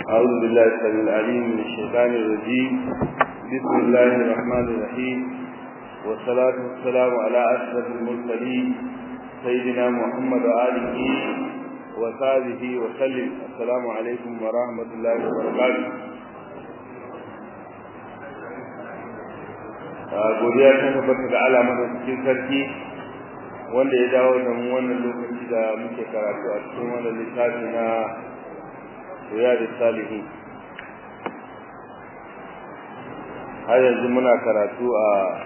أعوذ بالله السميع العليم من الشيطان الرجيم. بسم الله الرحمن الرحيم، والصلاة والسلام على أشرف المرسلين سيدنا محمد وآله وصحبه وسلم. السلام عليكم ورحمة الله وبركاته. godiya ta tabbata da alama da cikin sarki wanda ya dawo da mu wannan lokaci da muke karatu a cikin wannan littafi na Riyadus Salihin. har yanzu muna karatu a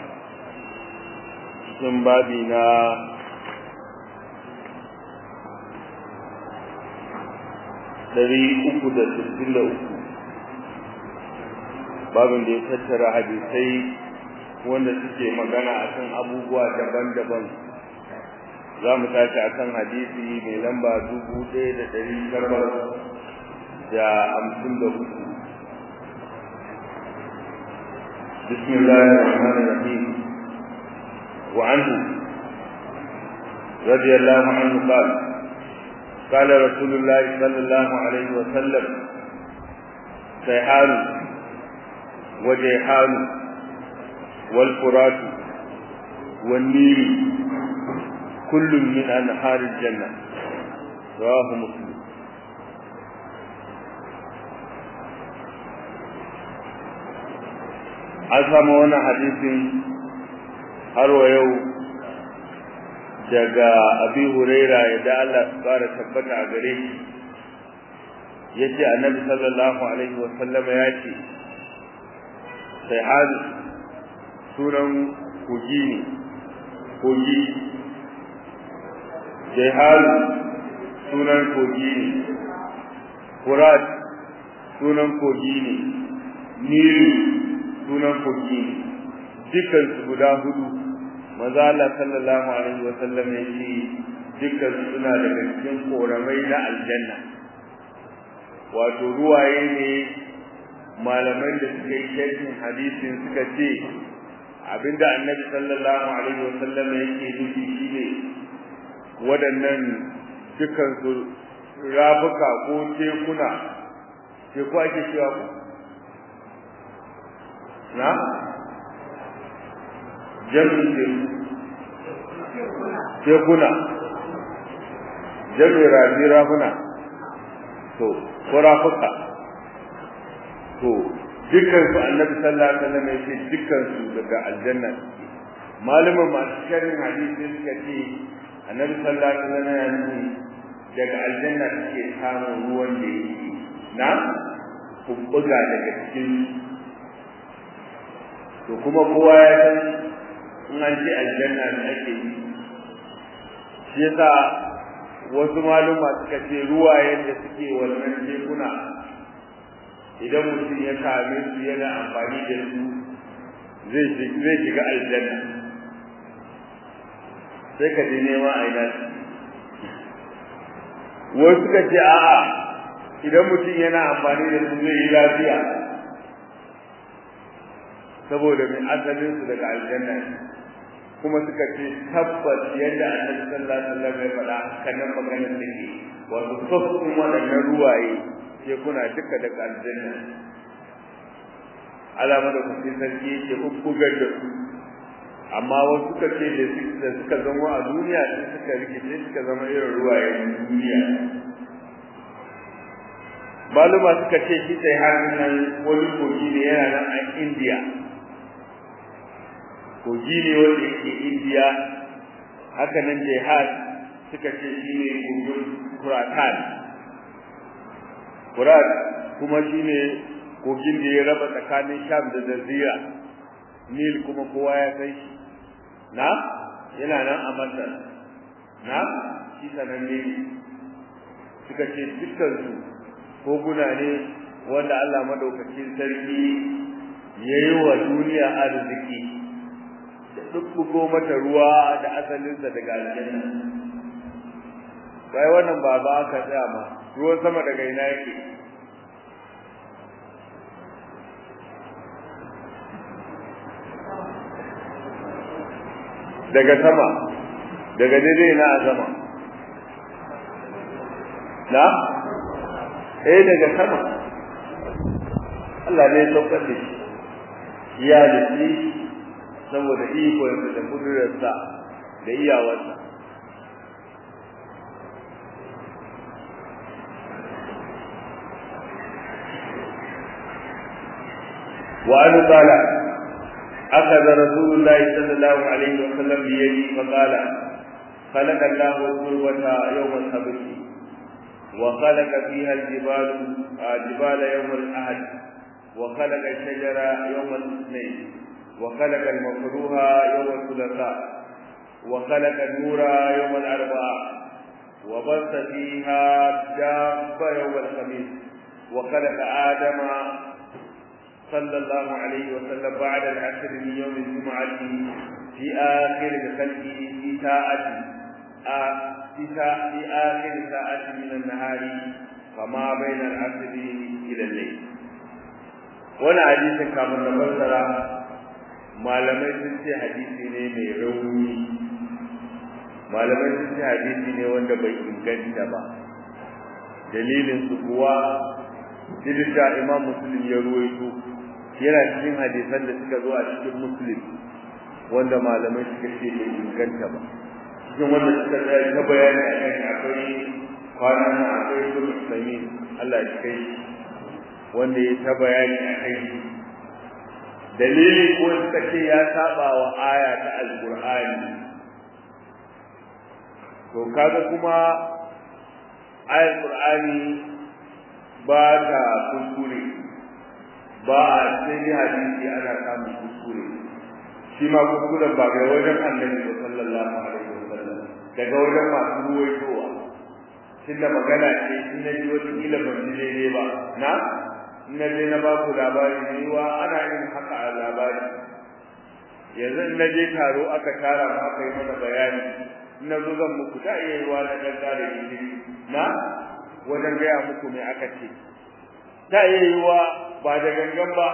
cikin babi na babin da ya tattara hadisai wanda suke magana akan abubuwa daban-daban. za mu tashi akan hadisi mai lamba 1954. بسم الله الرحمن الرحيم. وعنه رضي الله عنه قال قال رسول الله صلى الله عليه وسلم سيحان وجيحان والفرات والنيل كل من أنهار الجنة. رواه مسلم. an samu wani hadisin har wa yau daga Abi Huraira da Allah ya fara tabbata a gare shi yace Annabi sallallahu alaihi wa sallam ya ce sai sunan kogi ne, kogi jihar sunan kogi ne, Furat sunan kogi ne, Nil sunan kogi ne. Dukkan su guda hudu maza Allah sallallahu alaihi wa sallam ya ce dukkan suna daga cikin koramai na aljanna. Wato ruwaye ne malaman da suka yi sharhin hadisin suka ce abinda Annabi sallallahu alaihi wa sallam yake nufi shine waɗannan dukkan su rabuka ko tekuna, teku ake cewa ku na jami'in tekuna, jami'in rafuna to ko rafuka to dukkan su Annabi sallallahu alaihi wasallam ya ce dukkan su daga aljanna. Malaman masu sharhin hadisi suka ce Annabi sallallahu alaihi wasallam ya ce daga aljanna suke samun ruwan da yake na kubbuga daga cikin. To kuma kowa ya san in an ce aljanna ne ake yi. Shi yasa wasu maluma suka ce ruwayen da suke wannan tekuna idan mutum ya same su yana amfani da su zai shiga aljanna. sai ka ji nema a ina. Wasu suka ce a'a idan mutum yana amfani da su zai yi lafiya saboda mai asalin su daga aljanna. Kuma suka ce tabbas yadda Annabi sallallahu alaihi wasallam ya faɗa kanan maganar take wato tsoffin waɗannan ruwaye sai kuna duka daga aljanna. Alama da kuke sarki yake hukkugar da su, amma wasu suka ce da suka zama a duniya sai suka rikice suka zama irin ruwayen duniya. Maluma suka ce shi sai har nan wani kogi ne yana nan a India. Kogi ne wanda yake India. Haka nan jihad suka ce shi ne kogin Kuratan. Kurat kuma shi ne kogin da ya raba tsakanin Sham da Jazira. Nil kuma kowa ya kai shi. Na yana nan a Masar. Na shi sananne ne. Suka ce dukkan su koguna ne wanda Allah madaukakin sarki ya yi wa duniya arziki da dukkugo mata ruwa da asalinsa daga aljanna. Bai wannan ba ka tsaya ma ruwan sama daga ina yake? Daga sama, daga daidai na a sama. Na? Daga sama. Allah ne ya saukar da shi ya dace saboda ikonsa da kudurarsa da iyawarsa وأن قال أخذ رسول الله صلى الله عليه وسلم بيدي فقال خلق الله التربة يوم الخبر وخلق فيها الجبال يوم الأحد وخلق الشجر يوم الاثنين وخلق المكروه يوم الثلاثاء وخلق النور يوم الأربعاء وبث فيها دابة يوم الخميس وخلق آدم صلى الله عليه وسلم بعد العصر من يوم الجمعة في آخر خلقه في آخر ساعة من النهار فما بين العصر إلى الليل. وانا حديث كما نفسر malamai sun ce hadisi ne mai rauni malamai sun ce hadisi ne wanda bai inganta ba dalilin su kuwa dirta Imam Muslim ya ruwaito yana cikin hadisan da suka zo a cikin Muslim wanda malamai suka ce bai inganta ba cikin wanda suka ta bayani akan akwai kwanan akwai Sulaiman Allah ya kai wanda ya ta bayani akan dalili ko suka ce ya saba wa aya ta Al-Qur'ani to kaga kuma ayar Qur'ani ba ta kuskure ba a sai hadisi ana samun kuskure shi ma kuskuren ba ga wajen Annabi sallallahu alaihi wasallam daga wajen masu ruwaitowa tunda magana ce in na ji wata kila ban ji ne ba na in na je na ba ku labari ne wa ana yin haka a labari yanzu in na je taro aka tara mu aka yi mana bayani in na zo zan muku ta iya yi wa na ɗan da gishiri na wajen gaya muku me aka ce ta iya yi wa ba da gangan ba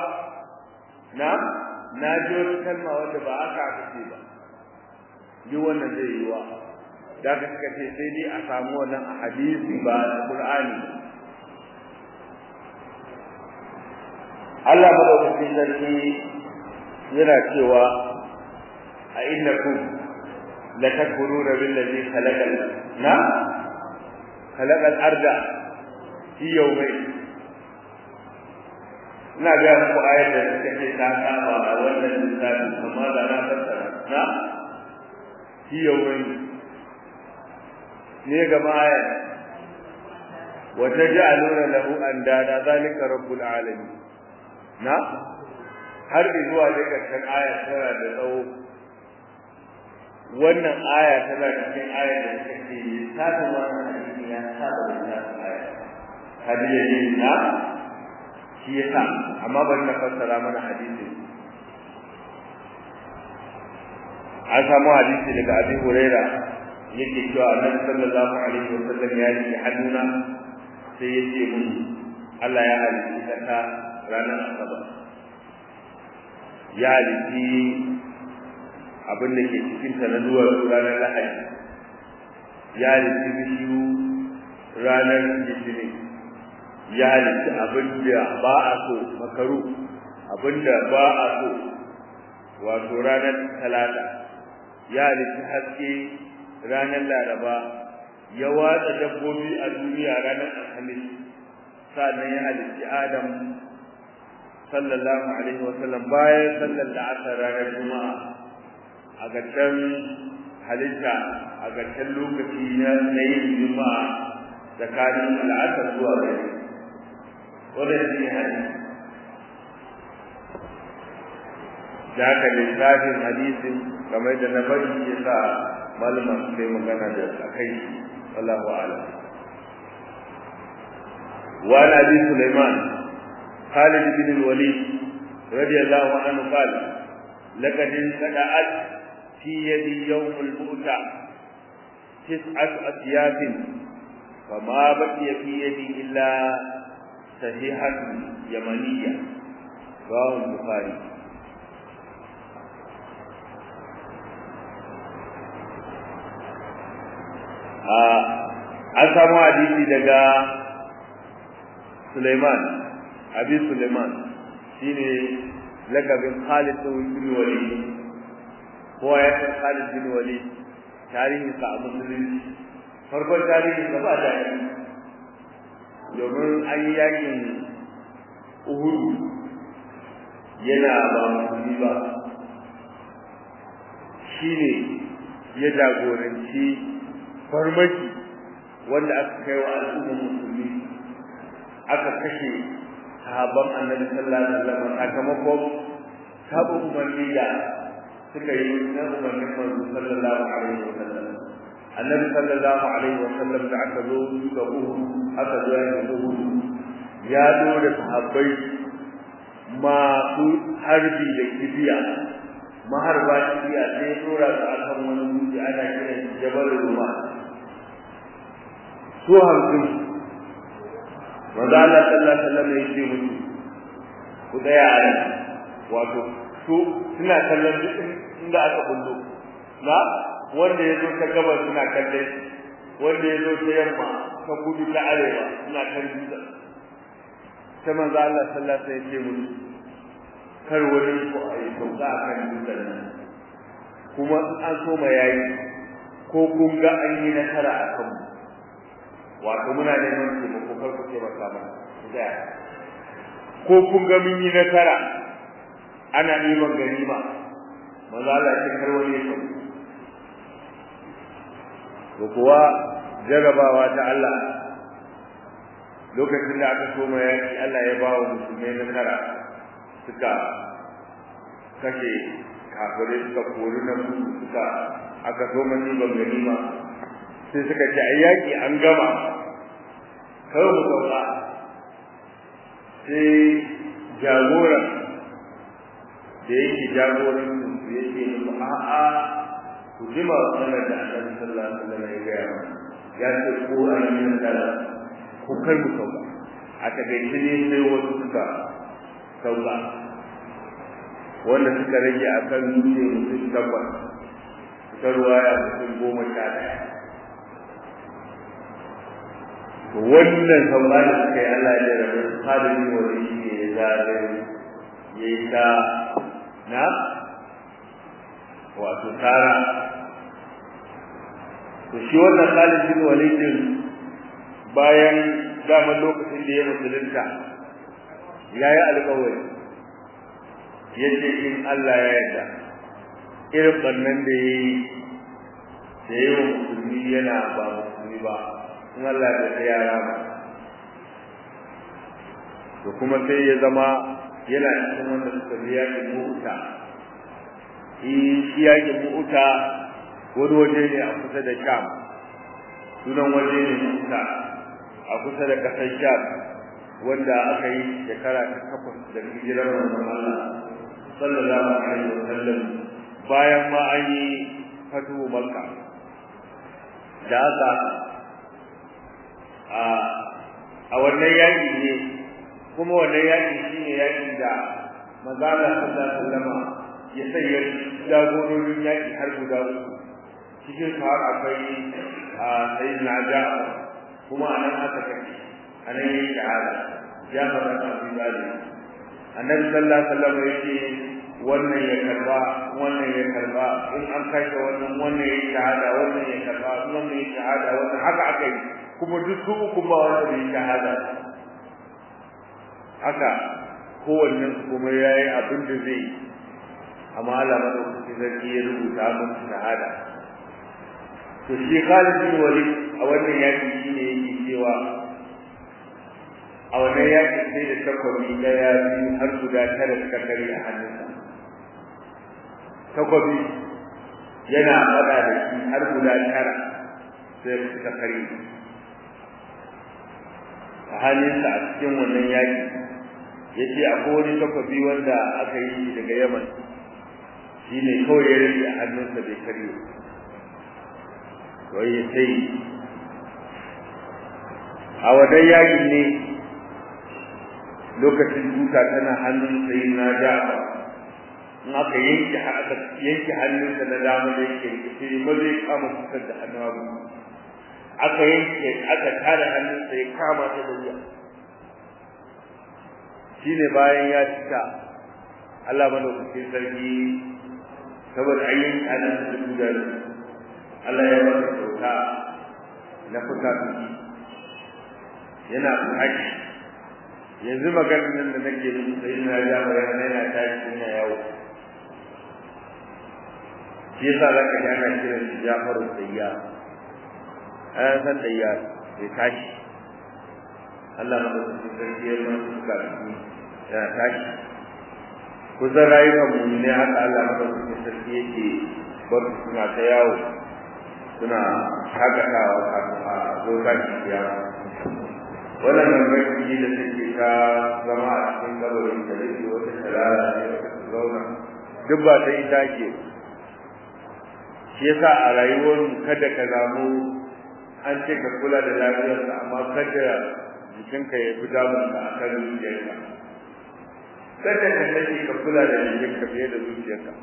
na ji wata kalma wanda ba aka ce ba yi wannan zai yi wa da ka suka ce sai dai a samu wannan a hadisi ba a Qur'ani Allah madaukakin sarki yana cewa a innakum la takfuruna billazi khalaqal arda fi yawmayn ina ga muku ayar da take ta saba a wannan lissafi amma da na fassara na fi yawmayn ne ga ayar wa taj'aluna lahu andada zalika rabbul alamin na har zuwa da karshen aya tana da tsawo wannan aya tana cikin aya da take lissafin wannan hadisi ya saba da lissafin aya hadisi na shi yasa amma bari na fassara mana hadisi an samu hadisi daga Abi Huraira yake cewa Annabi sallallahu alaihi wasallam ya yi hannuna sai yace mun Allah ya halitta ka ranar Asabar ya halitti abin da ke cikin ta na duwar ranar Lahadi ya halitti bishiyu ranar Litinin ya halitti abin da ba a so makaru abin da ba a so wato ranar Talata ya halitti haske ranar Laraba ya watsa dabbobi a duniya ranar Alhamis sannan ya halitti Adam sallallahu alaihi wasallam bayan sallar da aka ranar Juma'a a gaskan halitta a gaskan lokaci na yin Juma'a tsakanin al'asar zuwa dare wannan shi hadisi da aka lissafin hadisin kamar da na bari ya sa malama su kai magana da akai wallahu a'lam wa Abi Sulaiman خالد بن الوليد رضي الله عنه قال لقد انقطعت في يدي يوم المؤتة 9 أسياف فما بقي في يدي إلا صحيحة يمنية رواه البخاري an samu hadisi daga Sulaiman Abi Sulaiman shine lakabin Khalid bin Walid ko ya san Khalid bin Walid tarihin sa a musulunci farkon tarihin sa ba da domin an yi yakin Uhud yana ba musulmi ba shine ya jagoranci farmaki wanda aka kai wa al'ummar musulmi aka kashe sahabban annabi sallallahu alaihi wasallam sakamakon sabo umarni da suka yi na umarnin manzo sallallahu alaihi wasallam annabi sallallahu alaihi wasallam da aka zo da aka zo da ya zo da sahabbai masu harbi da kibiya maharba kibiya sai dora su akan wani dutse ana kiran Jabal Ruma su hamsin manzo Allah sallallahu alaihi wasallam ya ce musu ku tsaya a nan wato su suna kallon duk inda aka bullo na wanda yazo ta gabas suna kallon wanda yazo ta yamma ta kudu ta arewa suna kallon sai manzo Allah sallallahu alaihi wasallam ya ce musu kar wani ko ai sauka kan dutsen nan kuma an so ma yayi ko kun ga an yi nasara a kanmu wato muna neman taimako kar ku taimaka ba da ko kun ga mun yi nasara ana neman ganima manzo Allah ya kar wani ko kuwa jarabawa ta Allah lokacin da aka soma yaki Allah ya bawa musulmai nasara suka kashe kafirai suka kori na suka aka soma neman ganima sai suka ce ayyaki an gama kawai mu sauka sai jagoran da yake jagoran su yake musu a'a ku jima sanar da annabi sallallahu alaihi wasallam ya gaya ya ce ko an yi nasara ko kar mu sauka a takaice ne sai wasu suka sauka wanda suka rage akan dutse mutum tabbas ta ruwaya mutum 11 wannan saurari da suka yi Allah ya rabu halin wani shi ne ya zaɓe ya yi ta na wato tara to shi wannan Khalid bin Walid bayan zaman lokacin da ya musulunta ya yi alƙawari yace in Allah ya yarda irin bannan da yayi wa musulmi yana ba musulmi ba in Allah ya yarda ya rama to kuma sai ya zama yana cikin wanda suka yi yakin Mu'ta yakin Mu'ta wani waje ne a kusa da Sham sunan waje ne Mu'ta a kusa da kasar Sham wanda aka yi shekara ta 8 da hijirar manzon Allah sallallahu alaihi wasallam bayan ma an yi fatu Makka da haka a wannan yaki ne kuma wannan yaki shine yakin da manzon Allah sallallahu alaihi wasallam ya sanya jagororin yaki har guda uku cikin su har akwai sayyidina Ja'far kuma anan aka kace anan yayi shahada Ja'far bin Abi Talib annabi sallallahu alaihi wasallam yake wannan ya karba in an kashe wannan ya shahada wannan ya karba wannan ya shahada wannan haka aka yi kuma duk su uku ba wanda ya shahada haka kowannen su kuma yayi abin da zai amma Allah madaukakin sarki ya rubuta mun shahada to shi Khalid bin Walid a wannan yaki shine yake cewa a wannan yaki sai da takobi daya biyu har guda tara suka kare a hannunsa takobi yana fada da shi har guda tara sai suka kare a hannunsa a cikin wannan yaki yace akwai wani takobi wanda aka yi daga Yaman shine kawai ya rike a hannunsa bai kare wai sai a wannan yaki ne lokacin duka tana hannun sayyidina Ja'far in aka yanke hannunsa na dama da yake sai ma zai kama fitar da hannu aka tare hannunsa ya kama ta da wuya shine bayan ya cika Allah madaukakin sarki saboda ayyin anan da Allah ya ba shi kyauta na fuka yana haƙi yanzu maganar nan da nake yi sai na ga bayan yana tashi ina yawo shi yasa zaka ga ana kiran shi Jafaru Sayyar an san Sayyar sai tashi Allah madaukakin sarki ya ba shi fuka yana tashi kusan rayuwar mu ne haka Allah madaukakin sarki yake bar suna ta yawo suna hagatawa a zoka kiyama wannan namiji da take ta zama a cikin kabarin da yake wata shalala ne wata zauna duk ba ta ita ke shi yasa a rayuwar mu kada ka zamu an ce ka kula da lafiyarka amma kada jikinka ya fi damunka a kan zuciyarka kada ka sake ka kula da jikinka fiye da zuciyarka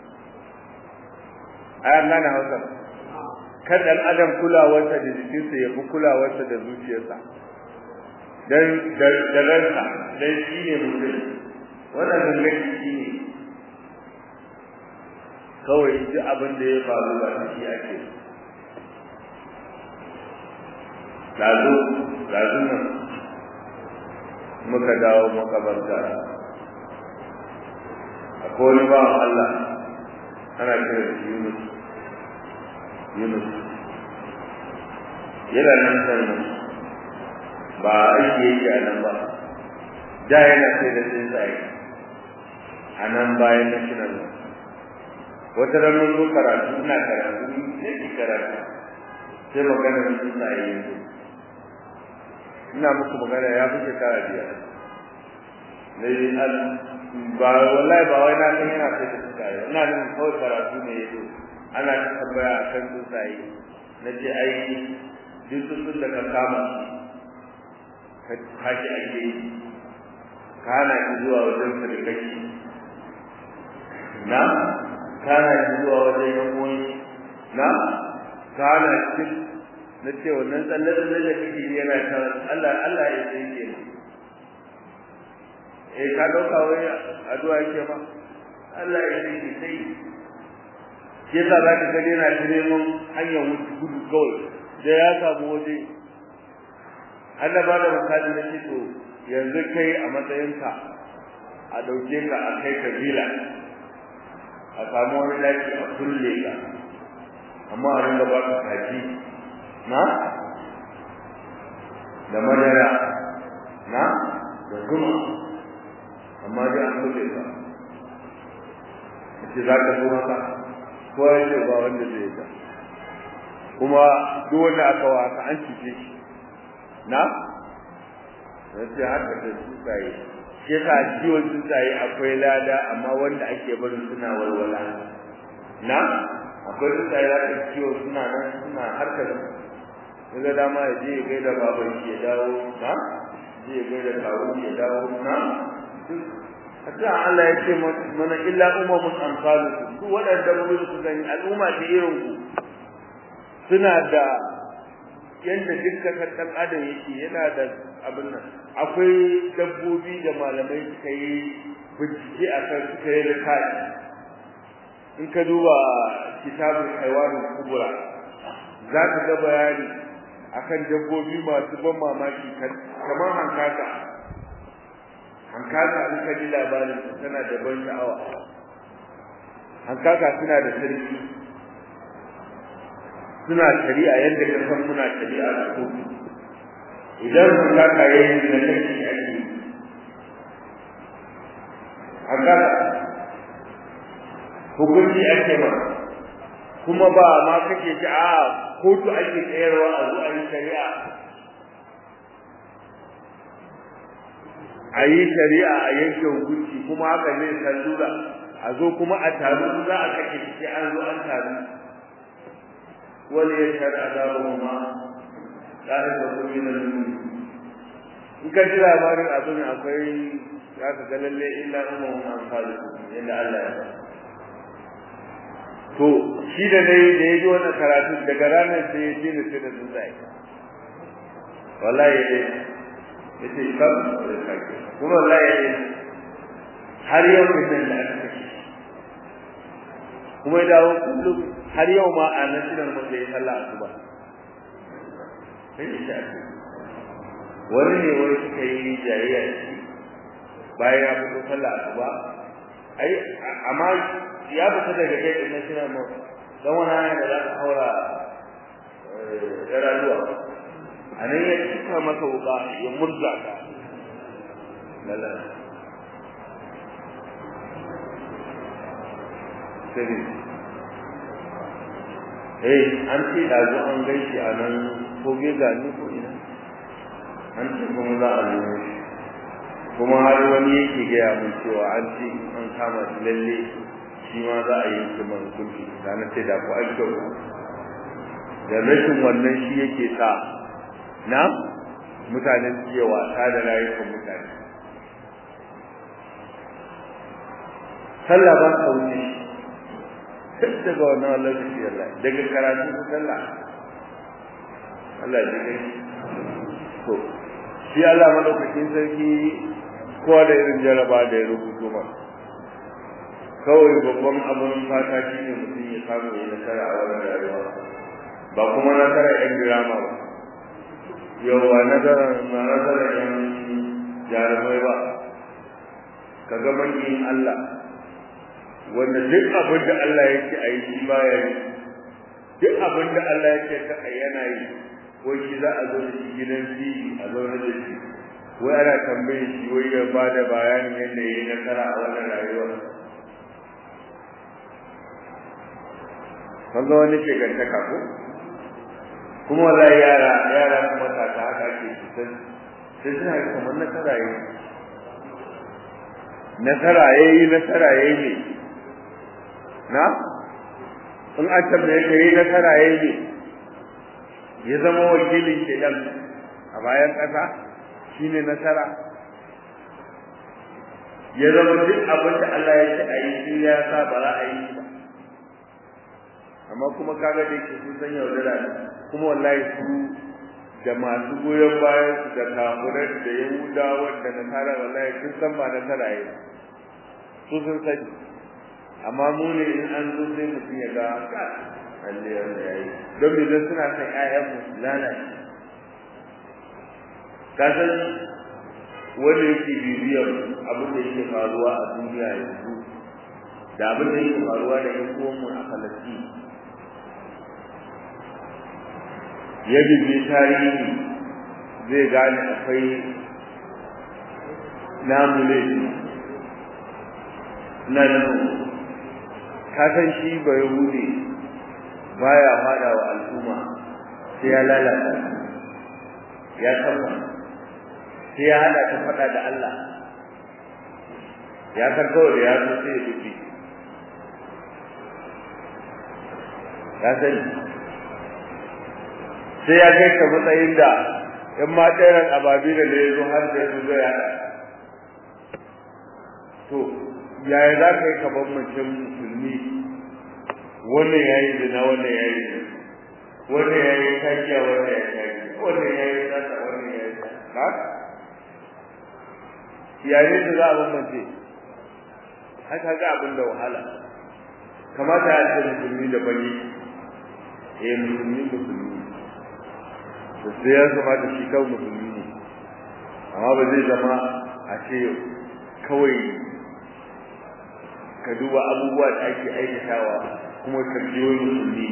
ayan nan Hausa kan dan adam kulawarsa da jikinsa ya fi kulawarsa da zuciyarsa dan da ranka dan shi ne mutum wannan gangaci shi ne kawai duk abin da ya faru ba shi ake lazo nan muka dawo makabarta akwai wani ba Allah ana kira shi Yunus yana nan sannan ba aiki yake a nan ba da yana sai da tsuntsaye a nan bayan national nan wata ranar zo karatu ina karatu ne ki karatu sai magana da tsuntsaye yanzu ina muku magana ya fi shekara biyar ne ba wallahi ba wai na san yana sai da tsuntsaye ina nan kawai karatu ne yazo ana tambaya akan tsuntsaye nace ai duk tsuntsun da ka kama ka tashi ake yi kana ki zuwa wajen sadakaki na kana ki zuwa wajen yankoyi na kana ki na ce wannan tsallar da kake yana ta Allah ya sai ke ka dauka wai addu'a yake ma Allah ya sai ke sai ke sa za ka ga yana neman hanyar wuce gudu kawai da ya samu waje Allah ba da misali na ce to yanzu kai a matsayinka a dauke ka a kai kabila a samu wani daki a kulle ka amma a ringa ba ka kaji na da madara na da zuma amma dai an kulle ka ce za ka zo haka ko ya ce ba wanda zai yi kuma duk wanda aka wa aka an cuce shi na sai haka da tsuntsaye shi yasa ciwon tsuntsaye akwai lada amma wanda ake barin suna walwala na akwai tsuntsaye da ake ciwo suna nan suna harkar daga dama ya je ya gaida baban shi ya dawo na je ya gaida kawun ya dawo na hatta Allah ya ce mana illa umamun amsalukum duk wadanda mun su gani al'umma ta irin ku suna da yanda dukkan dan adam yake yana da abin nan akwai dabbobi da malamai suka yi bincike akan suka yi rikai in ka duba kitabul haywanul kubra za ka ga bayani akan dabbobi masu ban mamaki kamar hankaka in ka ji labarin tana da ban sha'awa hankaka suna da sarki suna shari'a yadda ka san muna shari'a da kotu idan hankaka yayin da kake ake hankaka hukunci ake ma kuma ba ma kake ji a kotu ake tsayarwa a zuwa yin shari'a a yi shari'a a yanke hukunci kuma haka zai sallura a zo kuma a taru za a kake shi an zo an taru wani ya shar azabu ma tare da kuma nan in ka ji labarin abin akwai za ka ga lalle illa umman amsalukum yadda Allah ya to shi da dai da yaji wannan karatu daga ranar sai ya ji sai da tsuntsaye wallahi yace kam kuma wallahi har yau din da aka kashe kuma ya dawo kullum har yau ma a nan sinan mu sai sallah asuba sai ya ce wani ne wani suka yi jayayya shi bayan ya fito sallah asuba ai amma ya fita daga kai din sinan mu dan wani hanya da za ka haura yaraduwa anan ya cika maka wuka ya murza ka lalla sai an ce da zo an gaishe a nan ko gega ni ko ina an ce kuma za a nemo shi kuma har wani yake gaya mun cewa an ce an kama shi lalle shi ma za a yi kuma hukunci ranar sai da ku an kyau da rashin wannan shi yake sa na mutanen suke wasa da rayukan mutane sallah ba ka wuce duk daga wannan Allah shi Allah daga karatu sallah Allah ya ji to shi Allah madaukakin sarki ko da irin jaraba da ya rubuto ma kawai babban abun fata shine mutum ya samu ya nasara a wannan rayuwa ba kuma nasara yan drama ba yawa nasara yan jarumai ba kaga manyin Allah wanda duk abin da Allah yake a yi shi baya yi duk abin da Allah yake ka a yana yi ko shi za a zo da shi gidan fili a zaune da shi wai ana tambaye shi wai ya ba da bayanin yadda ya yi nasara a wannan rayuwar kan ga wani ke gantaka ko kuma wallahi yara kuma ta haka ake sai suna kamar nasara yayi ne na in an tambaye ka yi nasara yayi ya zama wakilin shedan a bayan kasa shine nasara ya zama duk abin da Allah ya ce ayi shi ya sa ba za a yi ba amma kuma kaga da yake sun san yaudara ne kuma wallahi su da masu goyon bayan su da kafirai da yahudawa da nasara wallahi sun san ba nasara yayi su sun sani amma mu ne in an zo sai mutum ya ga ka Allah ya yi don me zan suna san ƴaƴan mu lalace kasan wanda yake bibiyar abin da yake faruwa a duniya yanzu da abin da yake faruwa da ƴan uwanmu a Falastin ya bibi tarihi zai gane akwai namu ne nan kasan shi ba yahudi baya fada wa al'umma sai ya lalata ya kafa sai ya hada ta fada da Allah ya san kawai da ya zo sai ya dubi ya sani sai ya kai ka matsayin da in ma tseren ababila da ya zo har da su zai hada to yaya za ka yi ka bambance musulmi wannan ya yi zina wannan ya yi zina wannan ya yi kakiya wannan ya yi kakiya wannan ya yi sata wannan ya yi sata yayin da za a bambance haka ga abin da wahala kamata ya ce musulmi da bane musulmi da sai ya zama da shi kawai musulmi ne amma ba zai zama a ce kawai ka duba abubuwa da ake aikatawa kuma ka biyo musulmi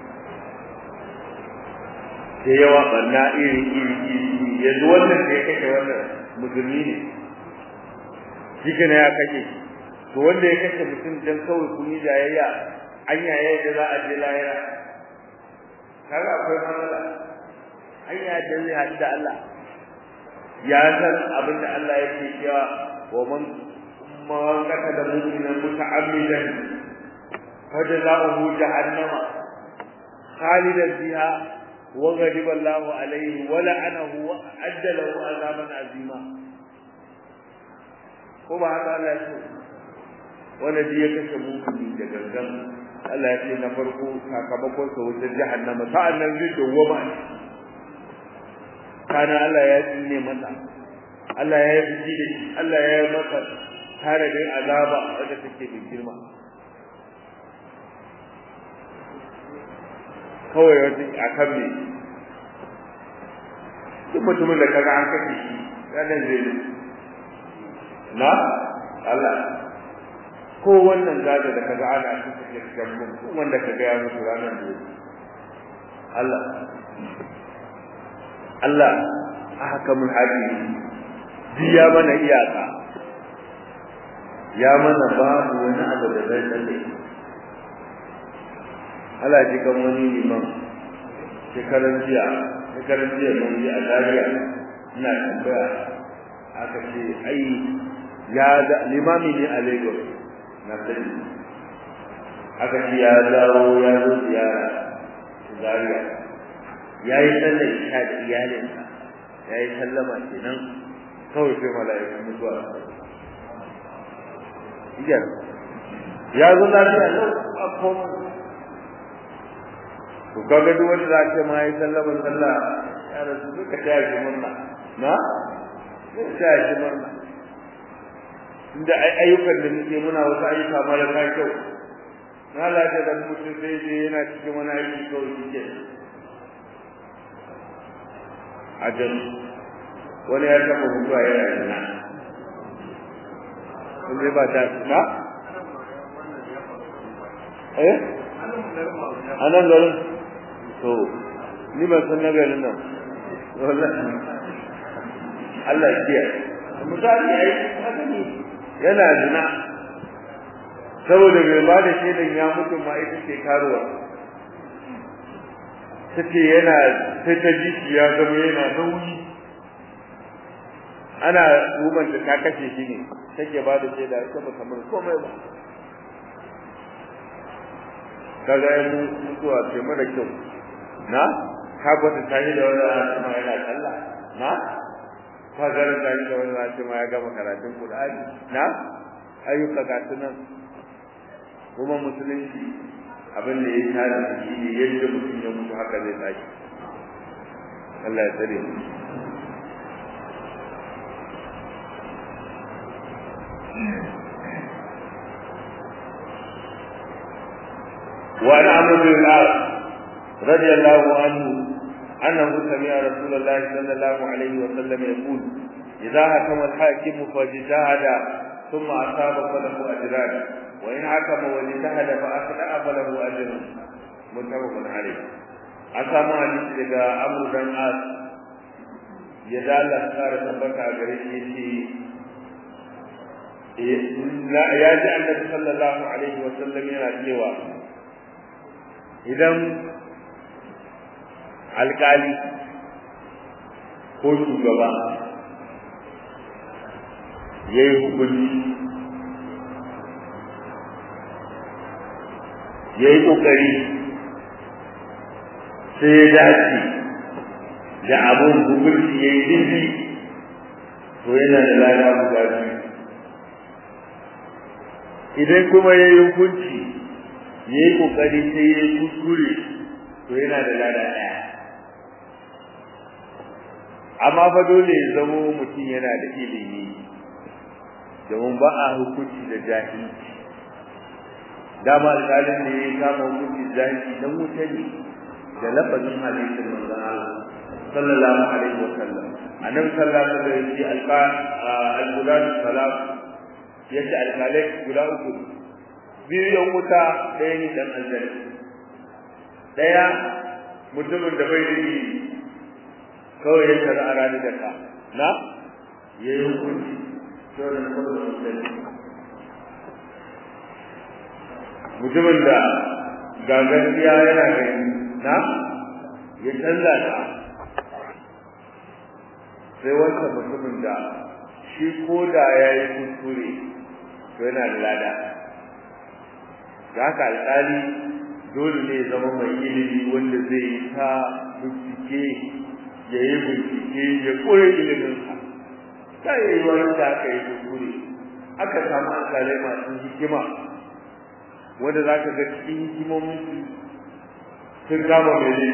da yawa banna iri yanzu wannan da ya kashe wannan musulmi ne shi kana ya kashe to wanda ya kashe mutum dan kawai kun yi jayayya an yaya da za a je lahira kaga akwai matsala an yaya da zai haɗu da Allah ya san abin da Allah yake cewa wa man قتل مؤمنا متعمدا فجزاؤه جهنم خالدا فيها وغضب الله عليه ولعنه وأعد له عذابا عظيما ko ba haka Allah ya ce wanda ya kashe mu'mini da gangan Allah ya ce na farko sakamakon sa wutar jahannama sa'annan zai dawwama kana Allah ya tsine masa Allah ya yi fushi da shi Allah ya yi masa taradin azaba wadda take da girma kawai wata a kan me duk mutumin da kaga an kashe shi ranar zai na Allah ko wannan gada da kaga ana cikin gambun ko wanda kaga ya mutu ranar zai Allah ahkamul hakim ya mana iyaka ya mana babu wani abu da zai tsalle Allah ji kan wani liman shekaran jiya mun yi a Zaria ina tambaya aka ce ai ya da limami ne a Lagos na sani aka ce ya dawo ya zo ziyara Zaria yayi sallar isha da iyalinsa yayi sallama kenan kawai sai mala'iku mutuwa idan ya zo lafiya a kuma to kaga duk wanda za ta mai sallama sallah ya rasu duka ta yi murna na ta yi murna inda ayyukan da muke muna wasu ayyuka mara ta kyau na lafiya da mutum sai dai yana cikin wani aiki kawai shike ajal wani ya taba mutuwa yana yana kuma ba ta na anan garin to ni ban san nagarin nan wallahi Allah ya kiyaye mutane ai haka ne yana zina saboda bai ba da shedan ya mutu ma ita ce karuwa tace yana sai ta ji ya zama yana nauyi ana ruban da ta kashe shi ne take ba da sheda ita ba kamar komai ba kaga yanzu mutuwa ce mara kyau na ka gwada tayi da wani kuma yana sallah na ka ga da tayi da wani kuma ya gama karatun Qur'ani na ayyuka ga sunan kuma musulunci abin da ya tare shi ne yadda mutum ya mutu haka zai tashi Allah ya tsare mu وعن عمرو بن العاص رضي الله عنه أنه سمع رسول الله صلى الله عليه وسلم يقول إذا حكم الحاكم فاجتهد ثم أصاب فله أجران وإن حكم واجتهد فأخطأ فله أجر متفق عليه أسامة حديث daga Amr bin As ya dalla tsara tabbata gare shi ya ji Annabi sallallahu alaihi wasallam yana cewa idan alkali ko shugaba yayi hukunci yayi kokari sai ya dace da abun hukunci yayi dinki to yana da lada guda biyu idan kuma yayi hukunci yayi kokari sai yayi kuskure to yana da lada daya amma fa dole ya zamo mutum yana da ilimi domin ba a hukunci da jahilci dama alƙalin ne ya kama hukunci jahilci dan wuta ne da lafazin hadisin manzon Allah sallallahu alaihi wasallam annabi sallallahu alaihi wasallam ya ce al-quran salat yace alƙalai guda uku biyu yan wuta ɗaya ne dan aljanna ɗaya mutumin da bai yi kawai ya tsara a ranar da ka na yayi hukunci to da mutumin da ga gaskiya yana gani na ya canza ta sai wanda mutumin da shi ko da ya yi kuskure to yana da lada da haka alƙali dole ne zama mai ilimi wanda zai yi ta bincike ya yi bincike ya kore iliminsa ta yi wani da aka yi kuskure aka samu alƙalai masu hikima wanda za ka ga cikin hikimomin sun kama mai ne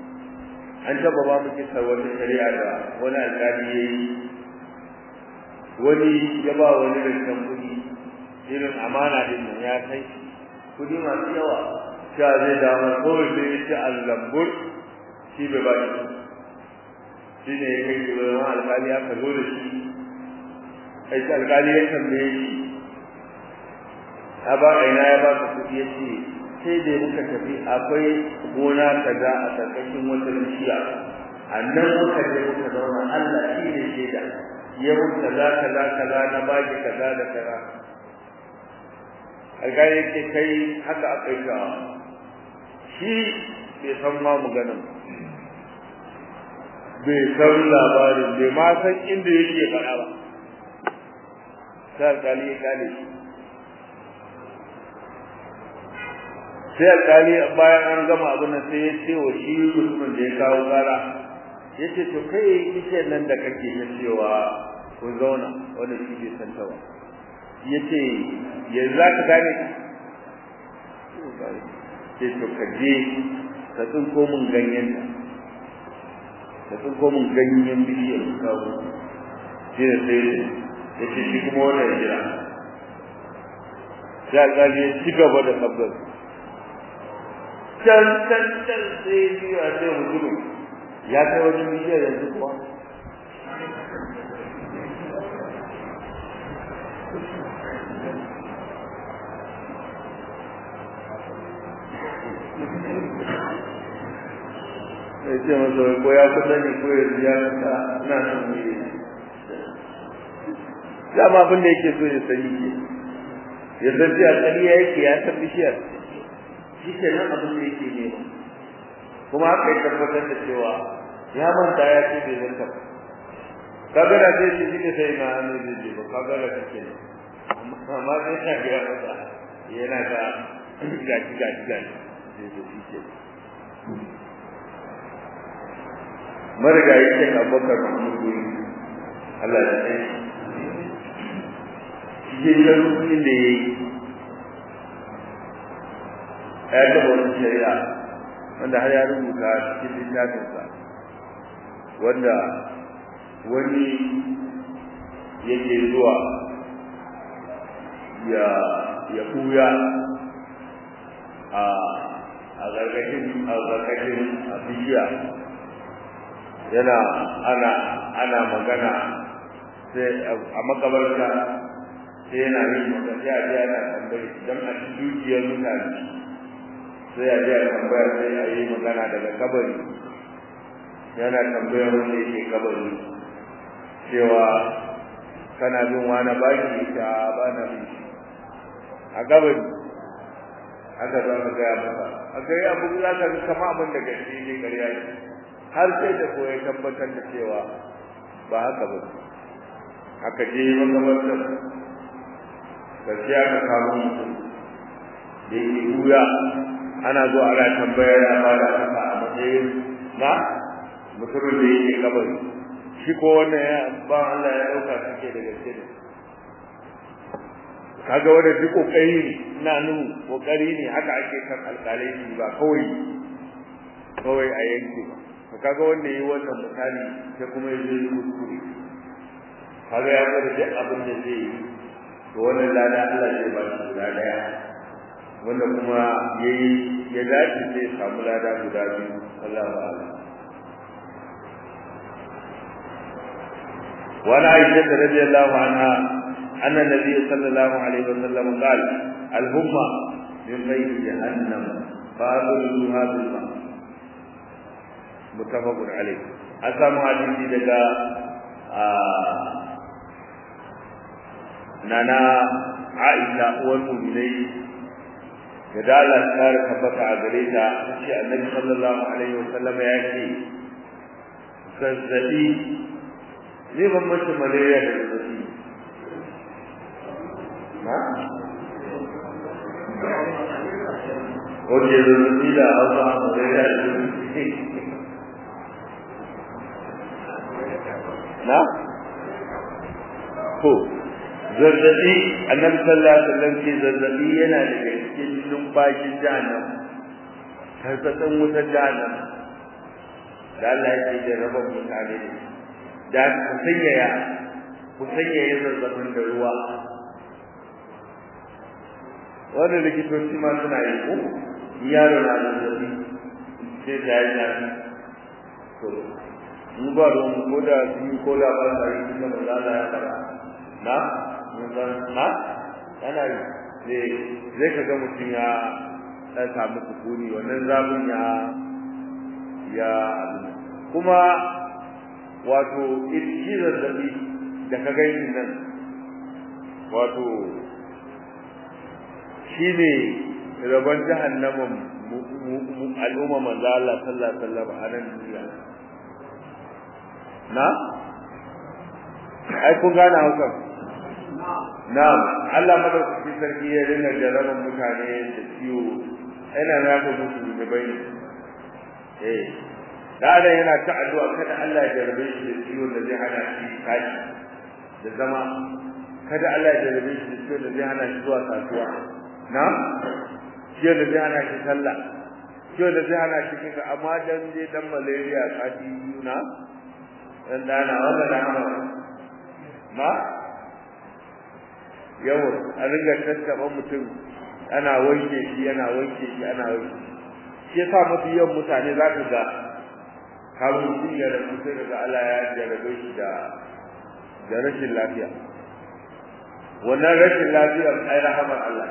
an taba ba mu kisar wata shari'a da wani alƙali ya yi wani ya ba wani rikan kudi irin amana din nan ya kai kudi masu yawa sha zai dama kawai sai ya ci allambur shi bai ba shi ne ya kai wani alƙali aka zo da shi kai alƙali ya tambaye shi a ba aina ya ba ka kudi ya ce sai dai muka tafi akwai gona kaza a ƙarƙashin wata bishiya annan muka je muka zauna Allah shi ne shaida yau kaza kaza kaza na baki kaza da kaza alƙali yake kai haka aka yi ka shi bai san ma maganin bai san labarin bai ma san inda yake faɗa ba sai alƙali ya kale shi sai alƙali bayan an gama abin nan sai ya ce wa shi mutumin da ya kawo ƙara ya ce to kai bishiyar nan da kake ta cewa ku zauna wanda shi bai san ta ba ya ce yanzu za ka gane ce to ka je ka tsinko min ganyen ka tsinko min ganyen bishiyar kawo shi da sai ya ce shi kuma wannan jira sai alƙali ya ci gaba da sabgar can sai biyu a ce mutum ya kai wani bishiyar yanzu kuma ya ce masa ko ya kusa ne ko yanzu ya kusa ina son mu yi dama abin da yake so ya sani ke ya san cewa ƙarya yake ya san bishiyar shi ke nan abin da yake nema kuma haka ya tabbatar da cewa ya manta ya ce bai zanta ba kaga da sai shi ne sai na hannu zai je ba kaga da kake ne amma sai ta ga masa yana ga gaji zai zo shi ke marigayi ce Abubakar Mahmud Guri Allah ya tsare shi ne lokacin da yayi ya taɓa wani shari'a wanda har ya rubuta cikin littafinsa wanda wani yake zuwa ya kuya a gargashin bishiya yana ana magana sai a makabarta sai yana yin magana sai a ji ana tambayi don a ci dukiyar mutane sai a ji a tambaya sai a yi magana daga kabari yana tambayar wanda yake kabari cewa kana bin wani baki ta ba na bin a kabari haka za ka gaya masa a gaya abu za ka ga kama abin da gaske ne ƙarya ne har sai da ko ya tabbatar da cewa ba haka ba haka je makabartar gaskiya ka kawo mutum da yake wuya ana zo ana tambaya ya fara haka a matsayin na mutumin da yake kabari shi ko wannan ya ba Allah ya dauka suke da gaske ne kaga wanda duk kokari ne ina nuna kokari ne haka ake kan alƙalai ba kawai a yanke ba to kaga wanda yayi wannan misali sai kuma ya yi kuskure kaga ya ga duk abin da zai yi to wannan lada Allah zai ba shi lada wanda kuma yayi ya dace sai samu lada guda biyu Allahu a'lam وعن عائشة رضي الله عنها أن النبي صلى الله عليه وسلم قال الهمة من غير جهنم فاضلها بالماء متفق عليه أسمع حديثي لك نانا عائشة والمؤمنين يدعى الأسكار ثبت عقليتا النبي صلى الله عليه وسلم يأتي زلزلي ne bambanci malaria da zazzabi na? wajen zazzabi da hausa malaria da zazzabi na? ko zazzabi annabi sallallahu alaihi wasallam ce zazzabi yana daga cikin numfashin jahannam tarkatsan wutar jahannam da Allah ya ce da rabon mutane da ka sanyaya ku sanya yin zazzabin da ruwa wannan likitoci ma suna yi ko yaro na zazzabi sai da ya yi to mu ba ruwan ko da sun yi ko da ba sa yi tunda manzala ya fara na na ana yi zai ka ga mutum ya ɗan samu sukuni wannan zabin ya kuma wato shi zazzabi da ka gani nan wato shi ne rabon jahannamin al'umma manzo Allah sallallahu alaihi wasallam a nan duniya na ai kun gane haukan na'am Allah madaukaki sarki ya dinga jaraban mutane da ciwo ina na ga musu da bai da yana ta addu'a kada Allah ya jarabe shi da ciwo da zai hana shi tashi da zama kada Allah ya jarabe shi da ciwo da zai hana shi zuwa kasuwa na ciwo da zai hana shi sallah ciwo da zai hana shi kika amma dan dai dan malaria kati na dan dana wannan da hana na yawo a ringa tattaba mutum ana wanke shi ana wanke shi ana wanke shi yasa mafi yawan mutane za ka ga kawo shi ya rabu sai daga Allah ya jarabe shi da rashin lafiya wannan rashin lafiya ai rahamar Allah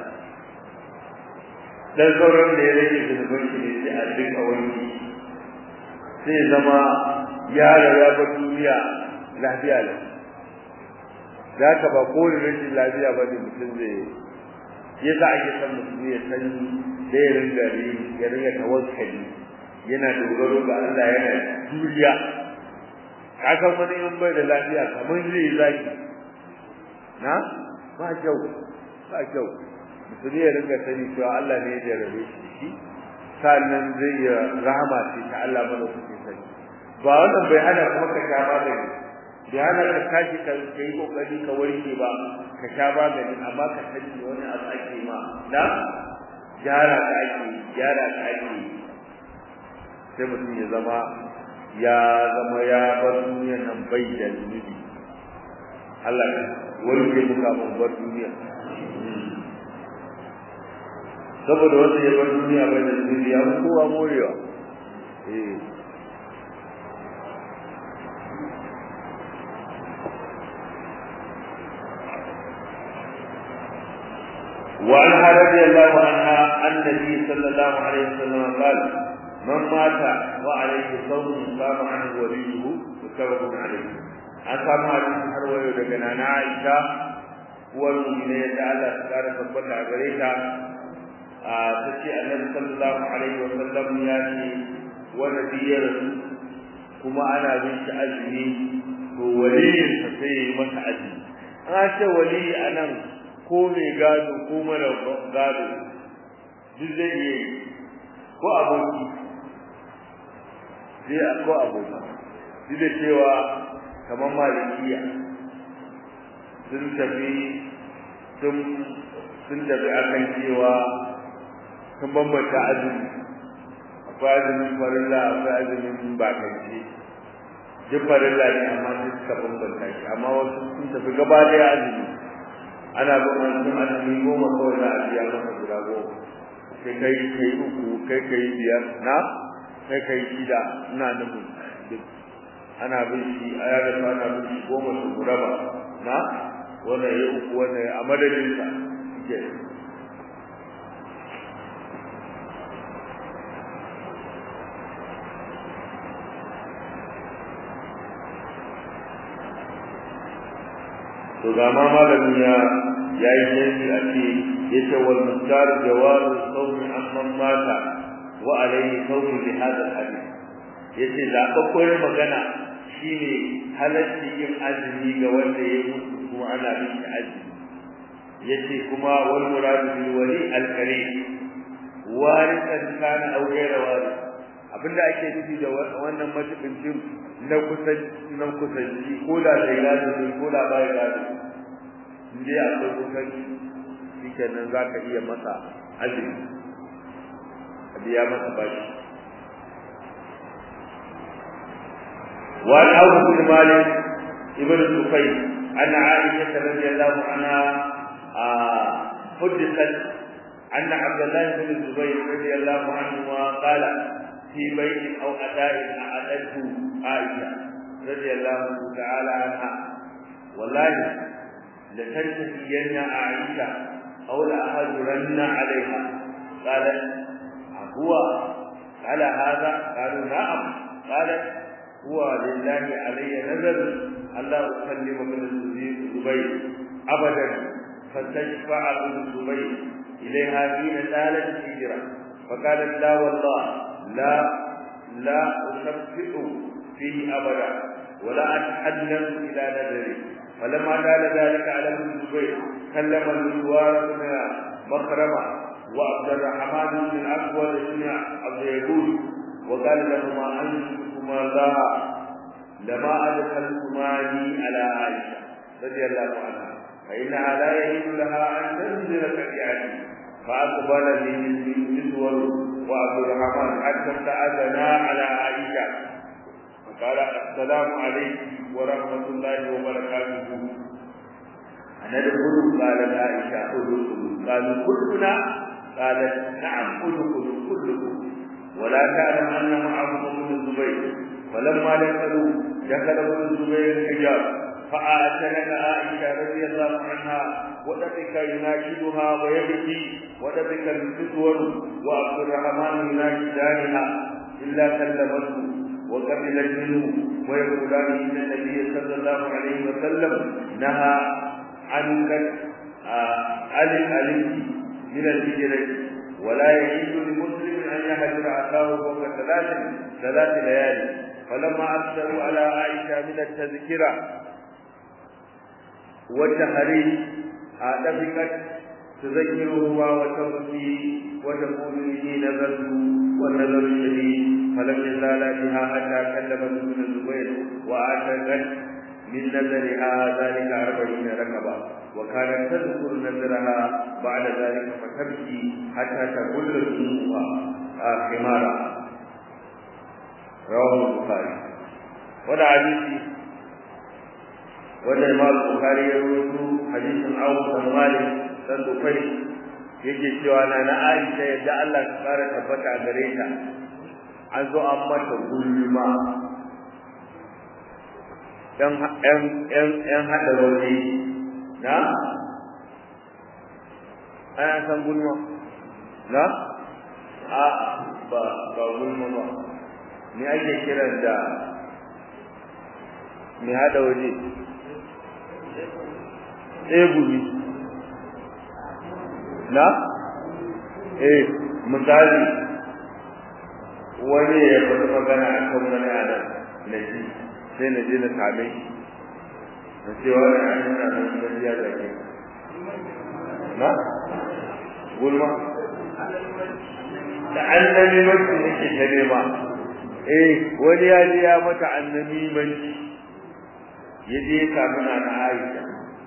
dan sauran da ya rage zunuban shi ne sai a dinga wanki sai zama ya ba duniya lafiya ne da ka ba ko rashin lafiya ba ne mutum zai yasa ake san mutum ya san da ya ringa tawakkali yana dogaro ga Allah yana juriya kasan wani in bai da lafiya kamar zai zaki na ba kyau mutum ya ringa sani cewa Allah ne ya rabe shi sannan zai ya rahama ce ta Allah mana kuke sani ba wannan bai hana kuma ka sha magani bai hana ka kashi ka yi kokari ka warke ba ka sha magani amma ka sani wani abu ake ma na gyara ka ake sai mutum ya zama ya bar duniyar nan bai da zunubi Allah ya warke muka mun bar duniya saboda wanda ya bar duniya bai da zunubi ya kowa morewa وعنها رضي الله عنها عن النبي صلى الله عليه وسلم قال من مات وعليه صوم قام عنه وليه متفق عليه an samu hadisi har wayo daga nana Aisha uwar mu'mina da Allah ta kara tabbata a gare ta tace Annabi sallallahu alaihi wa sallam ya ce wa nabiyar kuma ana bin shi azumi to waliyin sa sai masa azumi an ce wali anan ko mai gado ko mara gado duk zai yi ko aboki ko aboki duk da cewa kamar malikiya sun tafi akan cewa sun bambanta azumi akwai azumin farilla akwai azumin bakanci duk farilla ne amma sun suka bambanta shi amma wasu sun tafi gaba daya azumi ana bambancin azumi 10 kawai za a biya masa guda 10 kai uku kai 5 na kai 6 ina nufin duk ana bin shi aya da ana bin shi 10 su raba na wannan ya uku wannan a madadin sa ke to ga ma malamin yayi sharhi a ce yace wal mustar jawaz sawm amman mata wa alayhi sawm li hadha al hadith yace da bakwai magana shine halacci yin azumi ga wanda ya mutu kuma ana bin shi azumi yace kuma wal murad bil wali al karim warisan kana aw ghayra waris abinda ake nufi da wannan majibincin na kusanci ko da da gado ko da bai gado indai akwai kusanci shikenan zaka iya masa azumi biya masa bashi وعن عوف بن مالك ابن الزبير أن عائشة رضي الله عنها حدثت أن عبد الله بن الزبير رضي الله عنهما قال في بيت أو أداء أعدته عائشة رضي الله تعالى عنها والله لتنتهين عائشة أو لأهجرن عليها قالت هو قال هذا قالوا نعم قالت هو لله علي نذر ألا أكلم ابن الزبير أبدا فتشفع ابن الزبير إليها حين طالت الهجرة فقالت لا والله لا أشفع فيه أبدا ولا أتحدث إلى نذري فلما قال ذلك على ابن الزبير كلم المسوار بن مخرمة وعبد الرحمن بن الأسود بن عبد يقول وقال لهما أنتما الله لما أدخلتماني على عائشة رضي الله عنها فإنها لا يحل لها أن تنزل كبيعتي فأقبل به المسور وعبد الرحمن حتى استأذنا على عائشة فقال السلام عليكم ورحمة الله وبركاته أندخل قالت عائشة ادخلوا قالوا كلنا قالت نعم ادخلوا كلكم ولا تعلم أن معهم ابن الزبير فلما دخل ابن الزبير الحجاب فأعتنق عائشة رضي الله عنها وذلك يناشدها ويبكي وذلك المسور وعبد الرحمن يناشدانها إلا كلمته وقبلت منه ويقولان إن النبي صلى الله عليه وسلم نهى عن ألف من الهجرة ولا يحل لمسلم أن يهجر أخاه فوق ثلاث ليالي فلما أكثروا على عائشة من التذكرة والتحريف أعتقدت تذكرهما وتبكي وتقول لي نذرت والنذر الشديد فلم يزال بها حتى كلمت ابن الزبير وأعتقدت من نذرها ذلك 40 ركبة وكانت تذكر نذرها بعد ذلك فتبكي حتى تبل دموعها خمارا رواه البخاري ولا حديث ولا الإمام البخاري يروي حديث عوف بن مالك بن دفيل yake cewa na Aisha yadda Allah ya fara tabbata a gare ta an zo an mata gulma ‘yan haɗa rauni na? Ana san gulma? Na? A ba gulma ba. Ni ake kiran da mai haɗa waje? Tsegumi. Na? Misali, wani ya faɗi magana a kan wani ana na ji. sai na je na same shi na ce wani an yana nan gajiya da ke na gulma da annabi manci yake ta nema wani ya je ya mata annabi manci ya je ya samu na Aisha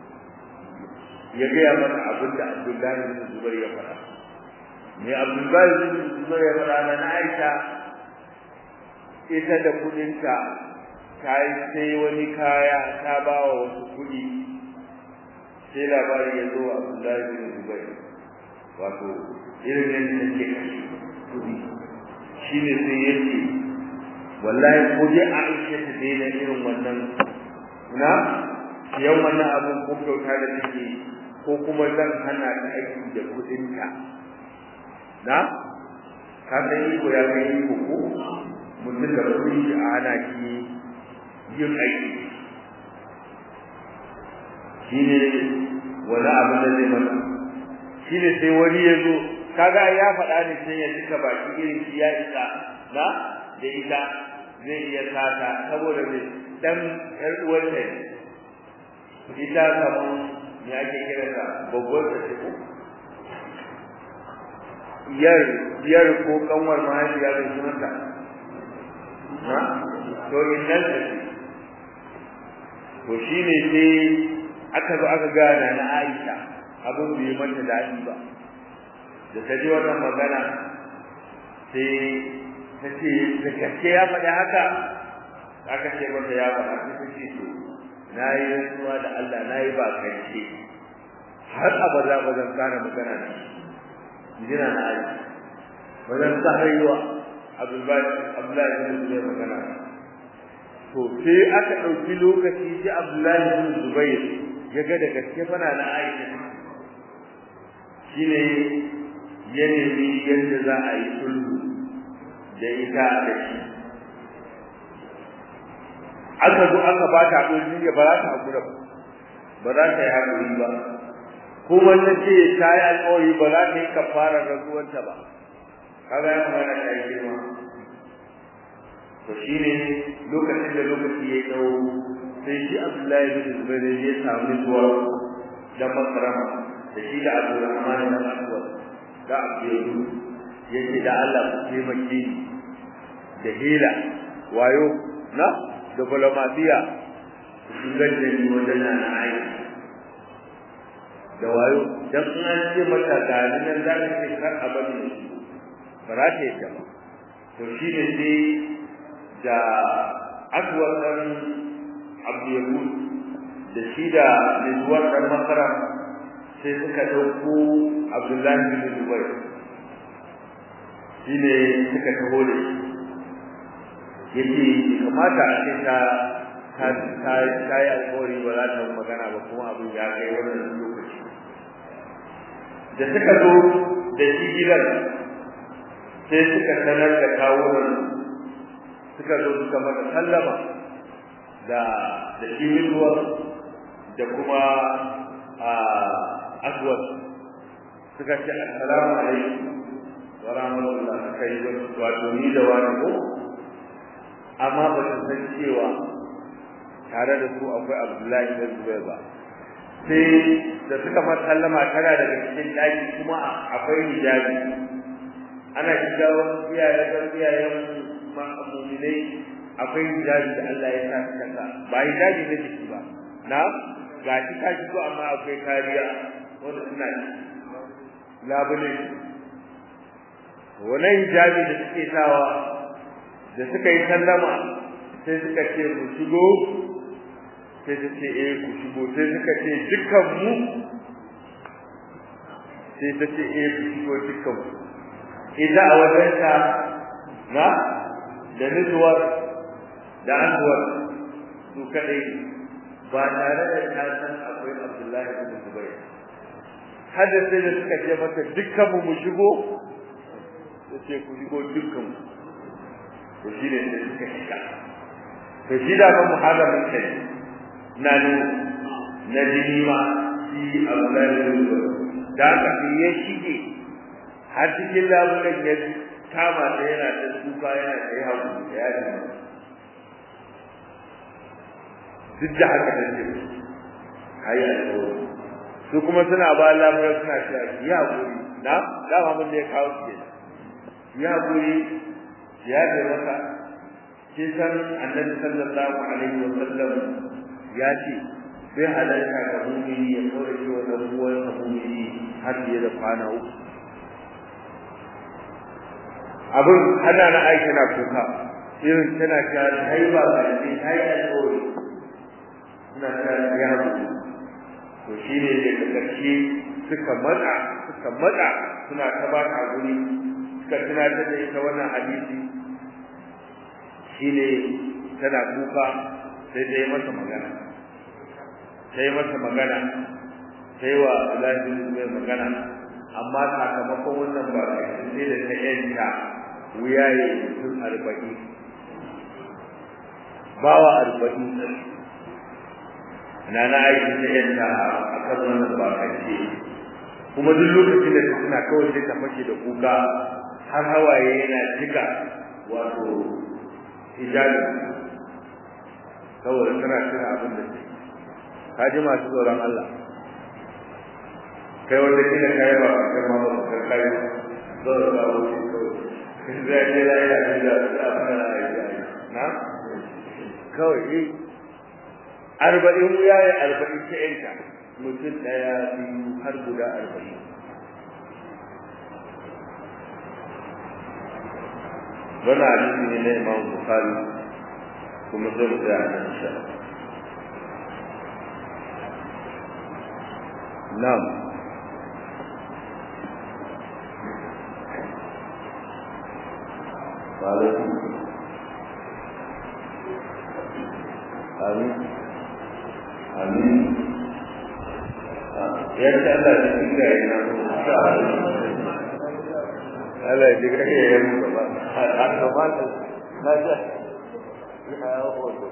ya gaya mata abin da Abdullahi bin Zubair ya faɗa me Abdullahi bin Zubair ya faɗa na Aisha ita da kudinta ta yi sai wani kaya ta ba wa wasu kuɗi sai labari ya zo Abdullahi bin Zubair wato irin yadda take kashe kuɗi shi ne sai ya ce wallahi ko dai Aisha ta daina irin wannan na yau wannan abin ko kyauta da take ko kuma zan hana ta aiki da kuɗinta na ka san iko ya kai iko ko mutum da kuɗi a hana shi yin aiki shi ne wani abin da zai mata shi ne sai wani ya zo kaga ya faɗa ne sai ya cika baki irin shi ya isa na da ita zai iya sata saboda mai dan ƴar uwarta ne ita kamar me ake kira ta babbar ta ce ko yar ko kanwar mahaifiya da sunanta na to innan ta ce to shine sai aka zo aka gana na Aisha abin bai mata dadi ba da ta ji wannan magana sai ta ce da gaske ya faɗi haka aka ce mata ya faɗa sai ta ce to nayi rantsuwa da Allah nayi ba kanci har abada ba zan kana magana da shi jira na ai ba zan sahiwa Abdullahi bin Zubair magana to sai aka dauki lokaci sai Abdullahi bin Zubair ya ga da gaske fana na Aisha shine yanayi yadda za a yi sulhu da ita da shi aka zo aka ba ta hakuri ba za ta hakura ba za ta yi hakuri ba kuma ta ce ta yi alƙawari ba za ta yi kafara rantsuwanta ba kaga ya magana ta yi girma to shine lokacin da lokaci ya dawo sai shi Abdullahi bin Zubair ya samu zuwa da makarama da shi da Abdurrahman bin Aswad da Abdul yake da Allah ku taimake da hila wayo na diplomasiya shigar da ni wajen na aiki da wayo dan an ce mata ga nan za ka ce kar a bari ba za ta yadda ba to shi ne sai da Aswad dan Abdul da shi da Rizwan dan Makara sai suka dauko Abdullahi bin Zubair shine suka taho da shi yace kamata a ce ta yi alƙawari ba za ta magana ba kuma abin ya kai wannan lokaci da suka zo da shi gidan sai suka sanar da kawunan suka zo suka mata sallama da shi mutuwa da kuma Aswad suka ce assalamu alaikum wa rahmatullahi kai wato ni da wani ko amma ba su san cewa tare da su akwai Abdullahi bin Zubair ba sai da suka mata sallama tana daga cikin daki kuma akwai hijabi ana shiga wasu iyayen mu'minai akwai hijabi da Allah ya sa saka ba hijabi ne jiki ba na ga shi ka shigo amma akwai kariya wanda suna labule wannan hijabi da suke sawa da suka yi sallama sai suka ce mu shigo sai ta ce ku shigo sai suka ce dukkan mu sai ta ce ku shigo dukkan mu idan a wajen ta na da nutsuwar da antuwar su kadai ba tare da ta san akwai Abdullahi bin Zubair hadda sai da suka ce mata dukkan mu shigo sai ku shigo dukkan mu to shi ne da suka shiga to shi da ban muharramin kai na jinima shi Abdullahi bin Zubair da ka ya shige har cikin labulan ya kama da yana da tsufa yana da yawo da yaji duk da haka da ce kai alƙawari su kuma suna ba lamuran suna cewa ya guri na dama mun da ya kawo su ya guri ya ce maka ke san Annabi sallallahu alaihi wa sallam ya ce sai halalta ga mu'mini ya kore shi wa dan uwan mu'mini har da kwana uku abin ana na aiki na kuka irin tana ta haiba ba ne ta yi alƙawari suna ta ya haɗu to shi ne da ƙarshe suka matsa suna ta ba ta guri suka tunatar da ita wannan hadisi shi ne tana kuka sai ta yi masa magana sai wa Allah bin Zubair magana amma sakamakon wannan ba sai da ta yanta wuyaye mutum 40 bawa 40 na aiki ta yanta akan wannan ba kace kuma duk lokacin da suna kawai sai ta fashe da kuka har hawaye yana jika wato hijabi saboda tana tuna abin da take kaji masu tsoron Allah kai wanda kina kai ba kai ma ba kai zo da wuce zai je da ya da abin da ya na kawai 40 yayi 40 ta yanka mutum daya biyu har guda 40 wannan hadisi ne na Imam Bukhari kuma zai da insha Allah na'am alaikum amin amin yadda Allah ya tsira yana Allah ya diga ya yi ba a kamar na ja ya hoto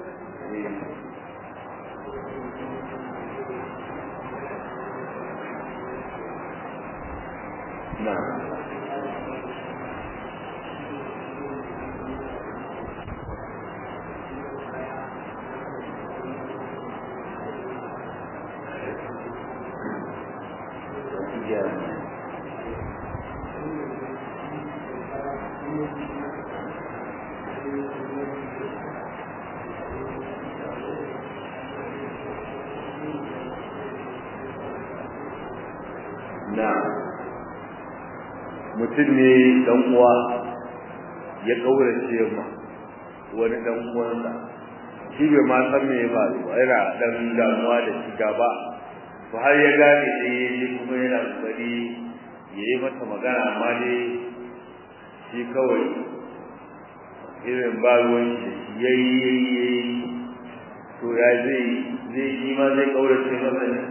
na mutum ne dan uwa ya kaurace ma wani dan uwansa shi bai ma san me ba yana dan damuwa da shi gaba to har ya gane dai kuma yana kokari yayi masa magana amma dai shi kawai irin ba ruwan yayi to ya zai yi ma zai kaurace masa ne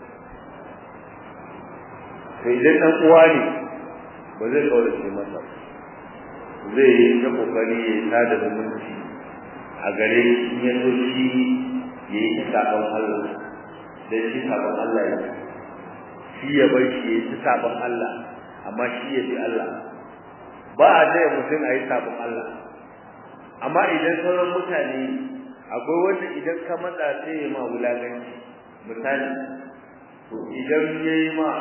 to idan dan uwa ne ba zai kaurace masa zai yi ta kokari ya tada zumunci a gare shi ya zo shi ya yi sabon Allah da shi sabon Allah ya shi ya bar shi ya yi sabon Allah amma shi ya bi Allah ba a da mutum a yi sabon Allah amma idan sauran mutane akwai wanda idan ka matsa sai ya ma wulaganci misali to idan ya yi ma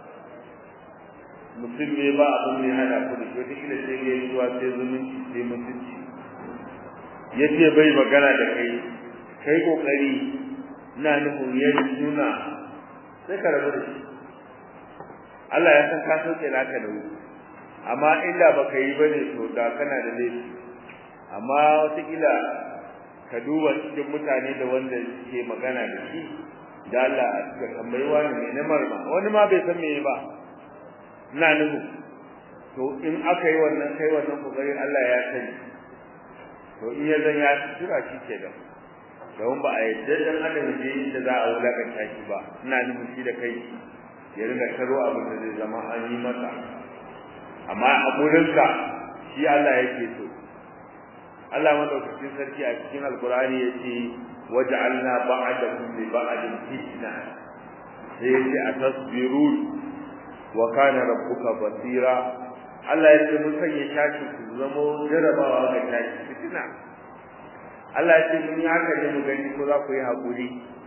mutum ne ba abin ne hana ku da shi wata kila sai ya yi zuwa sai zumunci sai mutunci ya ce bai magana da kai kokari ina nufin ya nuna sai ka rabu da shi Allah ya san ka sauke naka da wuri amma inda baka yi bane to da kana da laifi amma wata kila ka duba cikin mutane da wanda suke magana da shi da Allah ka tambayi wani ne na marma wani ma bai san me ba ina nuhu to in aka yi wannan kai wannan kokarin Allah ya sani to in ya zan ya tura shi ke da don ba a yadda dan adam ne da za a wulakanta shi ba ina nuhu shi da kai ya rinka karo abin da zai zama an yi masa amma a gurinka shi Allah yake so Allah madaukakin sarki a cikin alkur'ani yace waja'alna ba'dakum li ba'din fitna sai yace atasbirun wa kana rabbuka basira Allah yace mun sanya tashi ku zama jarabawa ga tashi fitina Allah yace mun yi haka ne mu gani ko za ku yi hakuri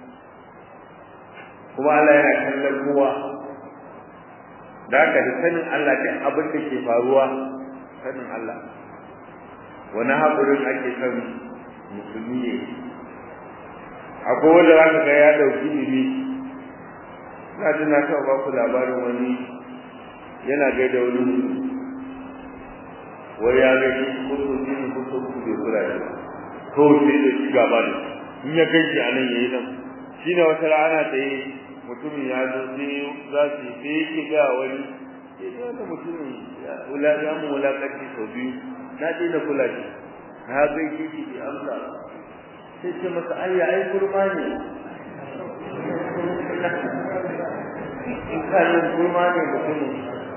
kuma Allah yana kallon kowa da haka da sanin Allah da abin da ke faruwa sanin Allah wani haƙurin ake kan musulmi ne akwai wanda za ka ga ya ɗauki ilimi na ji na taɓa ba ku labarin wani yana gaida wani mutum wai ya ga shi kusa jini kusa ku bai kula da kawai sai da shi gaba da in ya kai shi a nan ya yi nan shi ne wata rana tsaye mutumin ya zo sai za su yi sai yake ga wani ya ce wata mutumin ya mu wulaƙanci sau biyu na daina kula shi na gai shi bi amsa sai ce masa ayya ai kurma ne in kanin kurma ne mutumin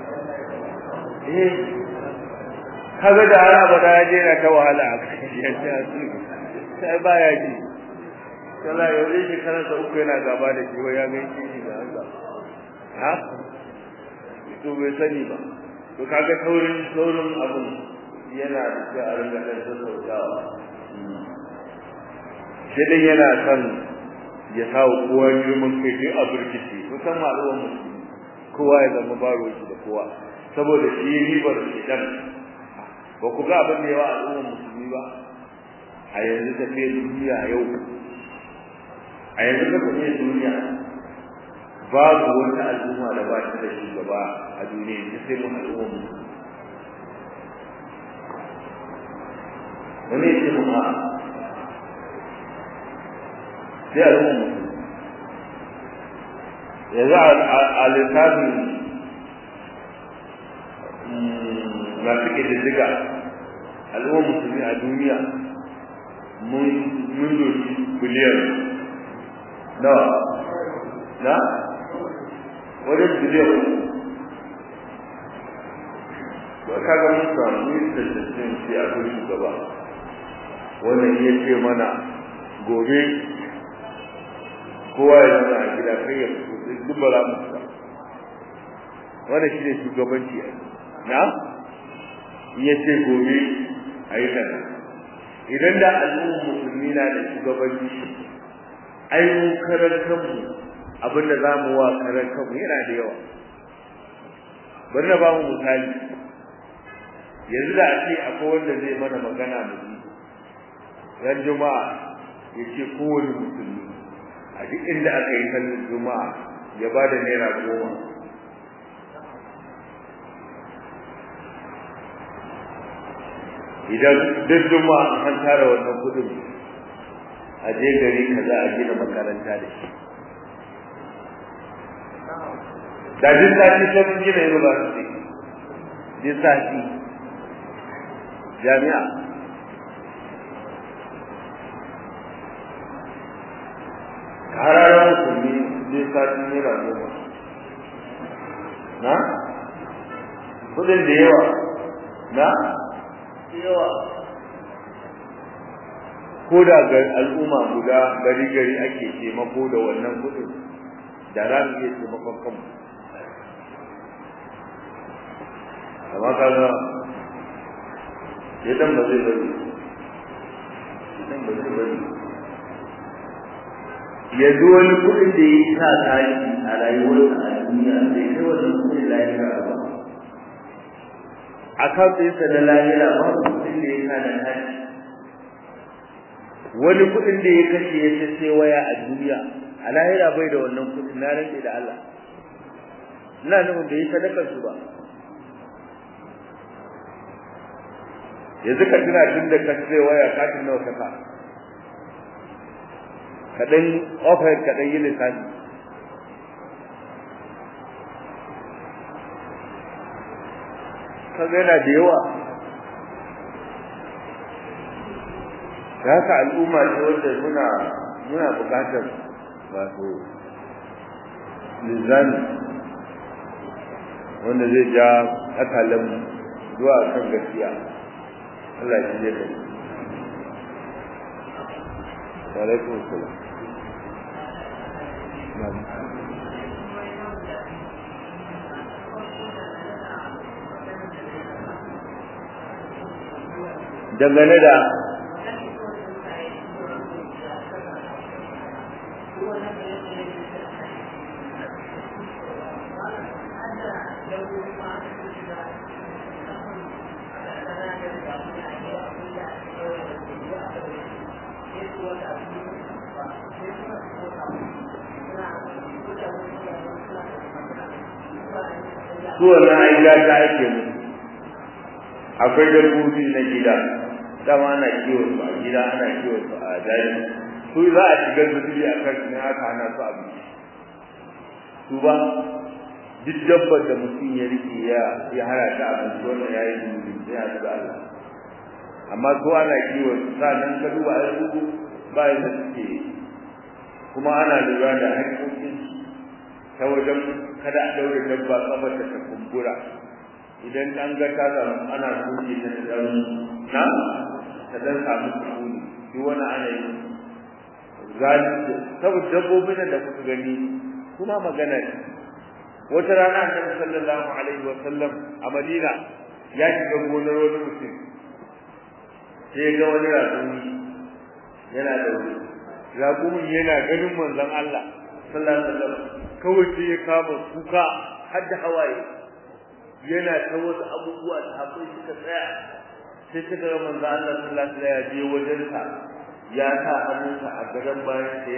kaga da har abada ya je na ta wahala a kan ya ce a su sai baya ji kala yau zai shekarar sa uku yana gaba da shi ya gai shi da Allah ha to bai sani ba to kaga saurin abun yana da a ringa ɗan sassautawa sai dai yana son ya sawo kowa girman kai dai a birkice musamman al'ummar musulmi kowa ya zama baro shi da kowa saboda shi ribar shi dan ba ku ga abin da yawa al'ummar musulmi ba a yanzu tafiyar duniya yau a yanzu tafiyar duniya babu wata al'umma da ba ta da shugaba a duniya sai mu al'ummar musulmi wani yake mu a sai al'umma yanzu a lissafin masu ƙididdiga al'ummar musulmi a duniya mun doki biliyan nawa na wajen biliyan ba ka ga mun samu tattattun shi a kan shugaba wannan iya ce mana gobe kowa ya zama a gida kai ya fito duk ba za mu fita wannan shi ne shugabanci na iya ce gobe a yi kaza idan da al'ummar musulmi na da shugabanci ai mu karar kanmu abinda za mu wa karar kanmu yana da yawa bari na ba mu misali yanzu da ake akwai wanda zai mana magana mu ji ran juma'a ya ce kowane musulmi a duk inda aka yi sallar juma'a ya ba da naira 10 idan duk juma'a an tara wannan kudin a je gari kaza a gina makaranta da shi da duk sati sun gina university duk sati jami'a hararar musulmi duk sati naira 10 na kudin da yawa na yawa ko da ga al'umma guda gari ake taimako da wannan kudin da za mu iya taimakon kanmu amma kaga idan ba zai bari yanzu wani kudin da ya sa tashi a rayuwarsa a duniya bai kai wannan kudin lahira ba a kan tsayensa na lahira ba kudin da ya sa da tashi wani kudin da ya kashe ya sai waya a duniya a lahira bai da wannan kudin na rantsi da Allah ina nufin da yi sadakar su ba yanzu ka tuna tun da ka sai waya katin nawa ka sa kaɗan offer kaɗan yi lissafi kaga yana da yawa da haka al'umma ce wanda muna buƙatar wato linzami wanda zai ja akalan zuwa kan gaskiya Allah ya ji da wa alaikum assalam dangane da suwa na aida ta ake musu akwai dabbobi na gida dama ana kiwon su a gida ana kiwon su a daji su za a shiga zubi a kan ne haka ana su abinci su ba duk dabbar da mutum ya rike ya hana ta abinci wannan ya yi zubi ya haɗu da Allah amma su ana kiwon su nan ka duba a yanzu ba yadda suke kuma ana lura da haƙƙoƙin ta wajen kada a daure dabba kafar ta kumbura idan an ga ta samu ana soke ta dan na ta dan samu sukuni shi wani ana yi zalunci saboda dabbobin da kuka gani kuma magana ne wata rana Annabi sallallahu alaihi wa sallam a Madina ya shiga gonar wani mutum sai ga wani raƙumi yana da raƙumin yana ganin manzon Allah sallallahu alaihi wa sallam kawai sai ya kama kuka har da hawaye yana ta wasu abubuwa da haƙuri suka tsaya sai suka ga manzo Allah sallallahu alaihi wasallam ya je wajen sa ya sa hannunsa a gaban bayan sa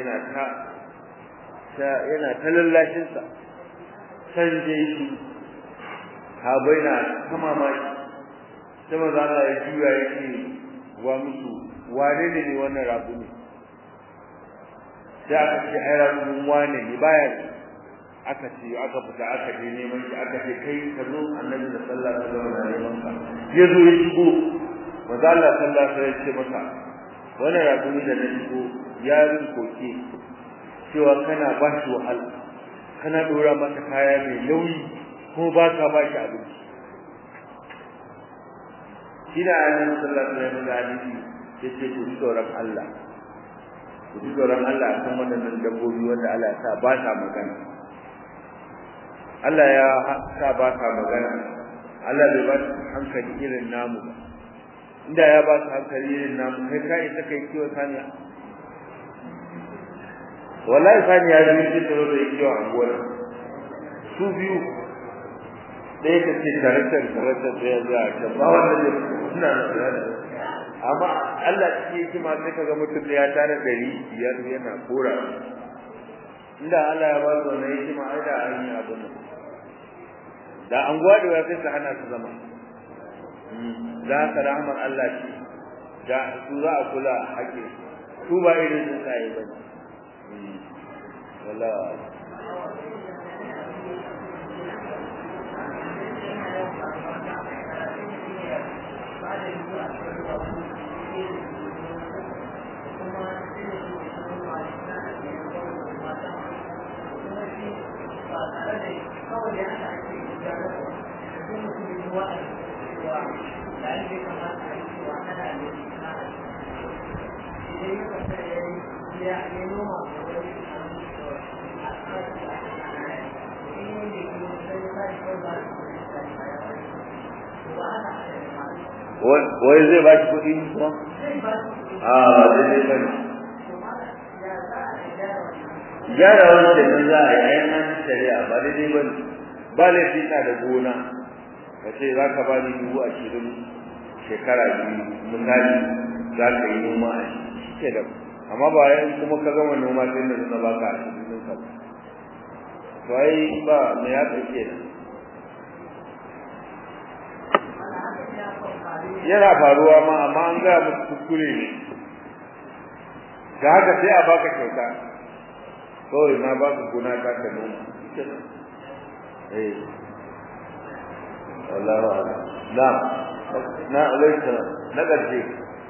yana ta lallashin sa san dai shi ha baina kama mai sai manzo Allah ya juya yake wa musu wane ne wannan rabuni sai aka ce ai rabun wane ne baya aka ce aka fita aka je neman shi aka ce kai ka zo annabi da sallallahu alaihi wasallam neman ka ya zo ya shigo manzo Allah sallallahu alaihi wasallam ya ce masa wannan rabuni da na shigo yarin koke cewa kana ba shi wahala kana dora masa kaya mai nauyi ko ba ka ba shi abinci kina annabi sallallahu alaihi wasallam hadisi yace ku tsoron Allah ku tsoron Allah kan wannan dabbobi wanda Allah ya sa ba ta magana Allah ya sa ba ta magana Allah bai ba su hankali irin namu ba inda ya ba su hankali irin namu kai ka isa kai kiwo saniya wallahi saniya da yake tsoro da kiwo a gona su biyu da yake ce karantar da ya za a ba wanda suna da amma Allah shi yake ma sai kaga mutum da ya tare da biyar yana kora inda Allah ya ba su ne yake ma ai da an yi abun nan da an gwade wa sai su hana su zama za ka rahmar Allah ce da su za a kula haƙi su ba irin sun sai ba wallahi wai zai ba shi kuɗi kuma? Daidai ba ne. Gyara wanda ne za a yi ainihin shari'a ba daidai ba ne. Ba laifi na da gona, ka ce za ka ba ni 20,000 shekara biyu, misali za ka yi noma a shi ke da. Amma ba yan kuma ka gama noma sai da suna ba ka a cikin ka. To ai ba me ya ɗauke da. Yana faruwa ma amma an ga musu kuskure ne da haka sai a baka kyauta kawai na baka gona ta ka noma Allahu akbar na alaika na gaje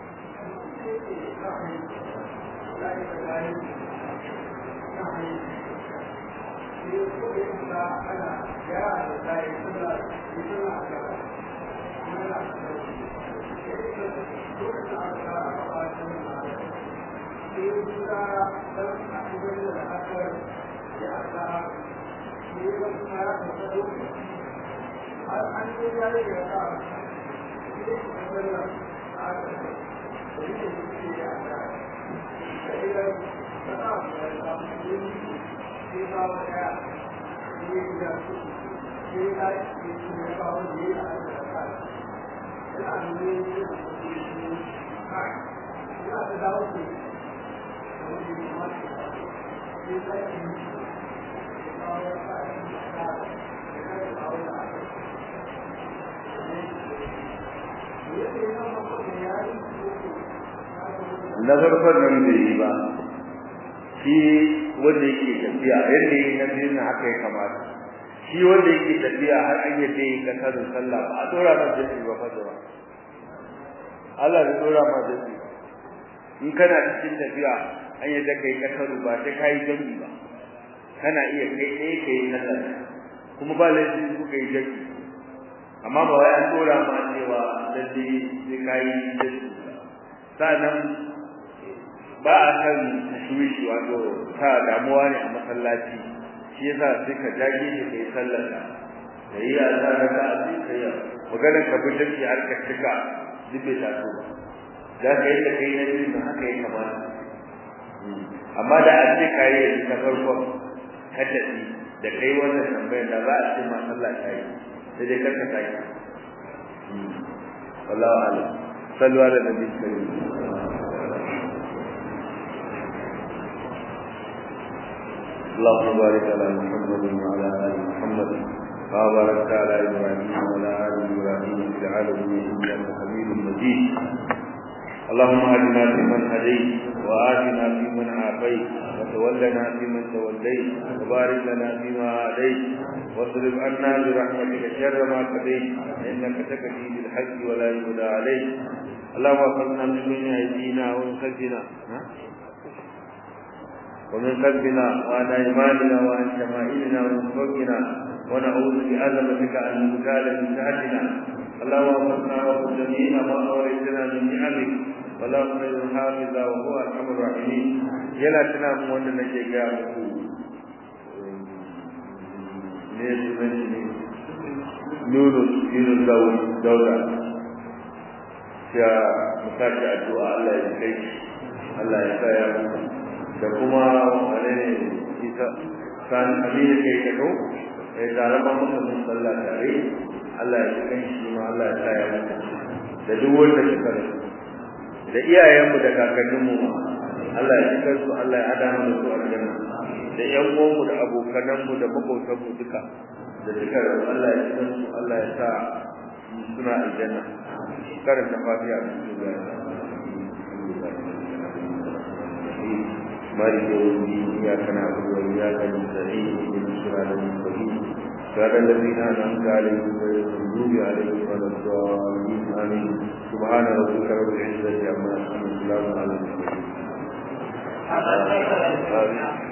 na farkon nan da yi ba shi wanda yake tafiya yadda yi na biyu na haka ya kamata shi wanda yake tafiya har an yadda yi kasarin sallah ba a dora ma jasi ba fasa ba Allah da dora ma jasi in kana cikin tafiya an yadda kai kasaru ba sai ka yi jami ba kana iya kai ɗaya ka yi sallah kuma ba laifin ku kai jami amma ba wai an dora ma cewa lalle sai ka yi jasi sa'annan ba a kan tashwishi wato ta damuwa ne a masallaci shi yasa sai ka jage shi kai sallar ka kai ya ta raka a kai ya maganar ka bi dake har ka cika dube ta so da kai da kai na biyu da haka yake ba amma da an ce kai ta farko ka tafi da kai wannan tambayar da ba a ce ma sallah ta yi sai dai karka ta yi wallahi alam sallu ala nabi sallallahu اللهم بارك على محمد وعلى ال محمد كما باركت على ابراهيم وعلى ال ابراهيم في العالمين انك حميد مجيد اللهم اهدنا فيمن هديت وآتنا فيمن عافيت وتولنا فيمن توليت وبارك لنا فيما آتيت واصرف عنا برحمتك شر ما قضيت إنك تقضي بالحق ولا يقضى عليك اللهم اغفرنا من بين أيدينا ومن خلفنا ومن قلبنا وعن أيماننا وعن شمائلنا ومن فوقنا ونعوذ بعظمتك أن نغتال من تحتنا اللهم اغفرنا وخذ جميعا ما أورثنا من نعمك ولا خير حافظا وهو أرحم الراحمين يلا تنام وانا نجي muku ne Yunus Dauda ya mutaci addu'a Allah ya kai Allah ya sa ya da kuma wane ne isa san amina kai ka to da raba mutum mun sallah tare Allah ya kai shi ma Allah ya sa ya da duk wanda suka rasu da iyayenmu da kakanninmu Allah ya cikar su Allah ya hada mu da su aljanna da ƴan uwanmu da abokananmu da makotanmu duka da cikar Allah ya cikar su Allah ya sa suna aljanna karanta fatiha مالك يوم الدين إياك نعبد وإياك نستعين اهدنا الصراط المستقيم صراط الذين أنعمت عليهم غير المغضوب عليهم ولا الضالين آمين سبحان ربك رب العزة عما يصفون وسلام على المرسلين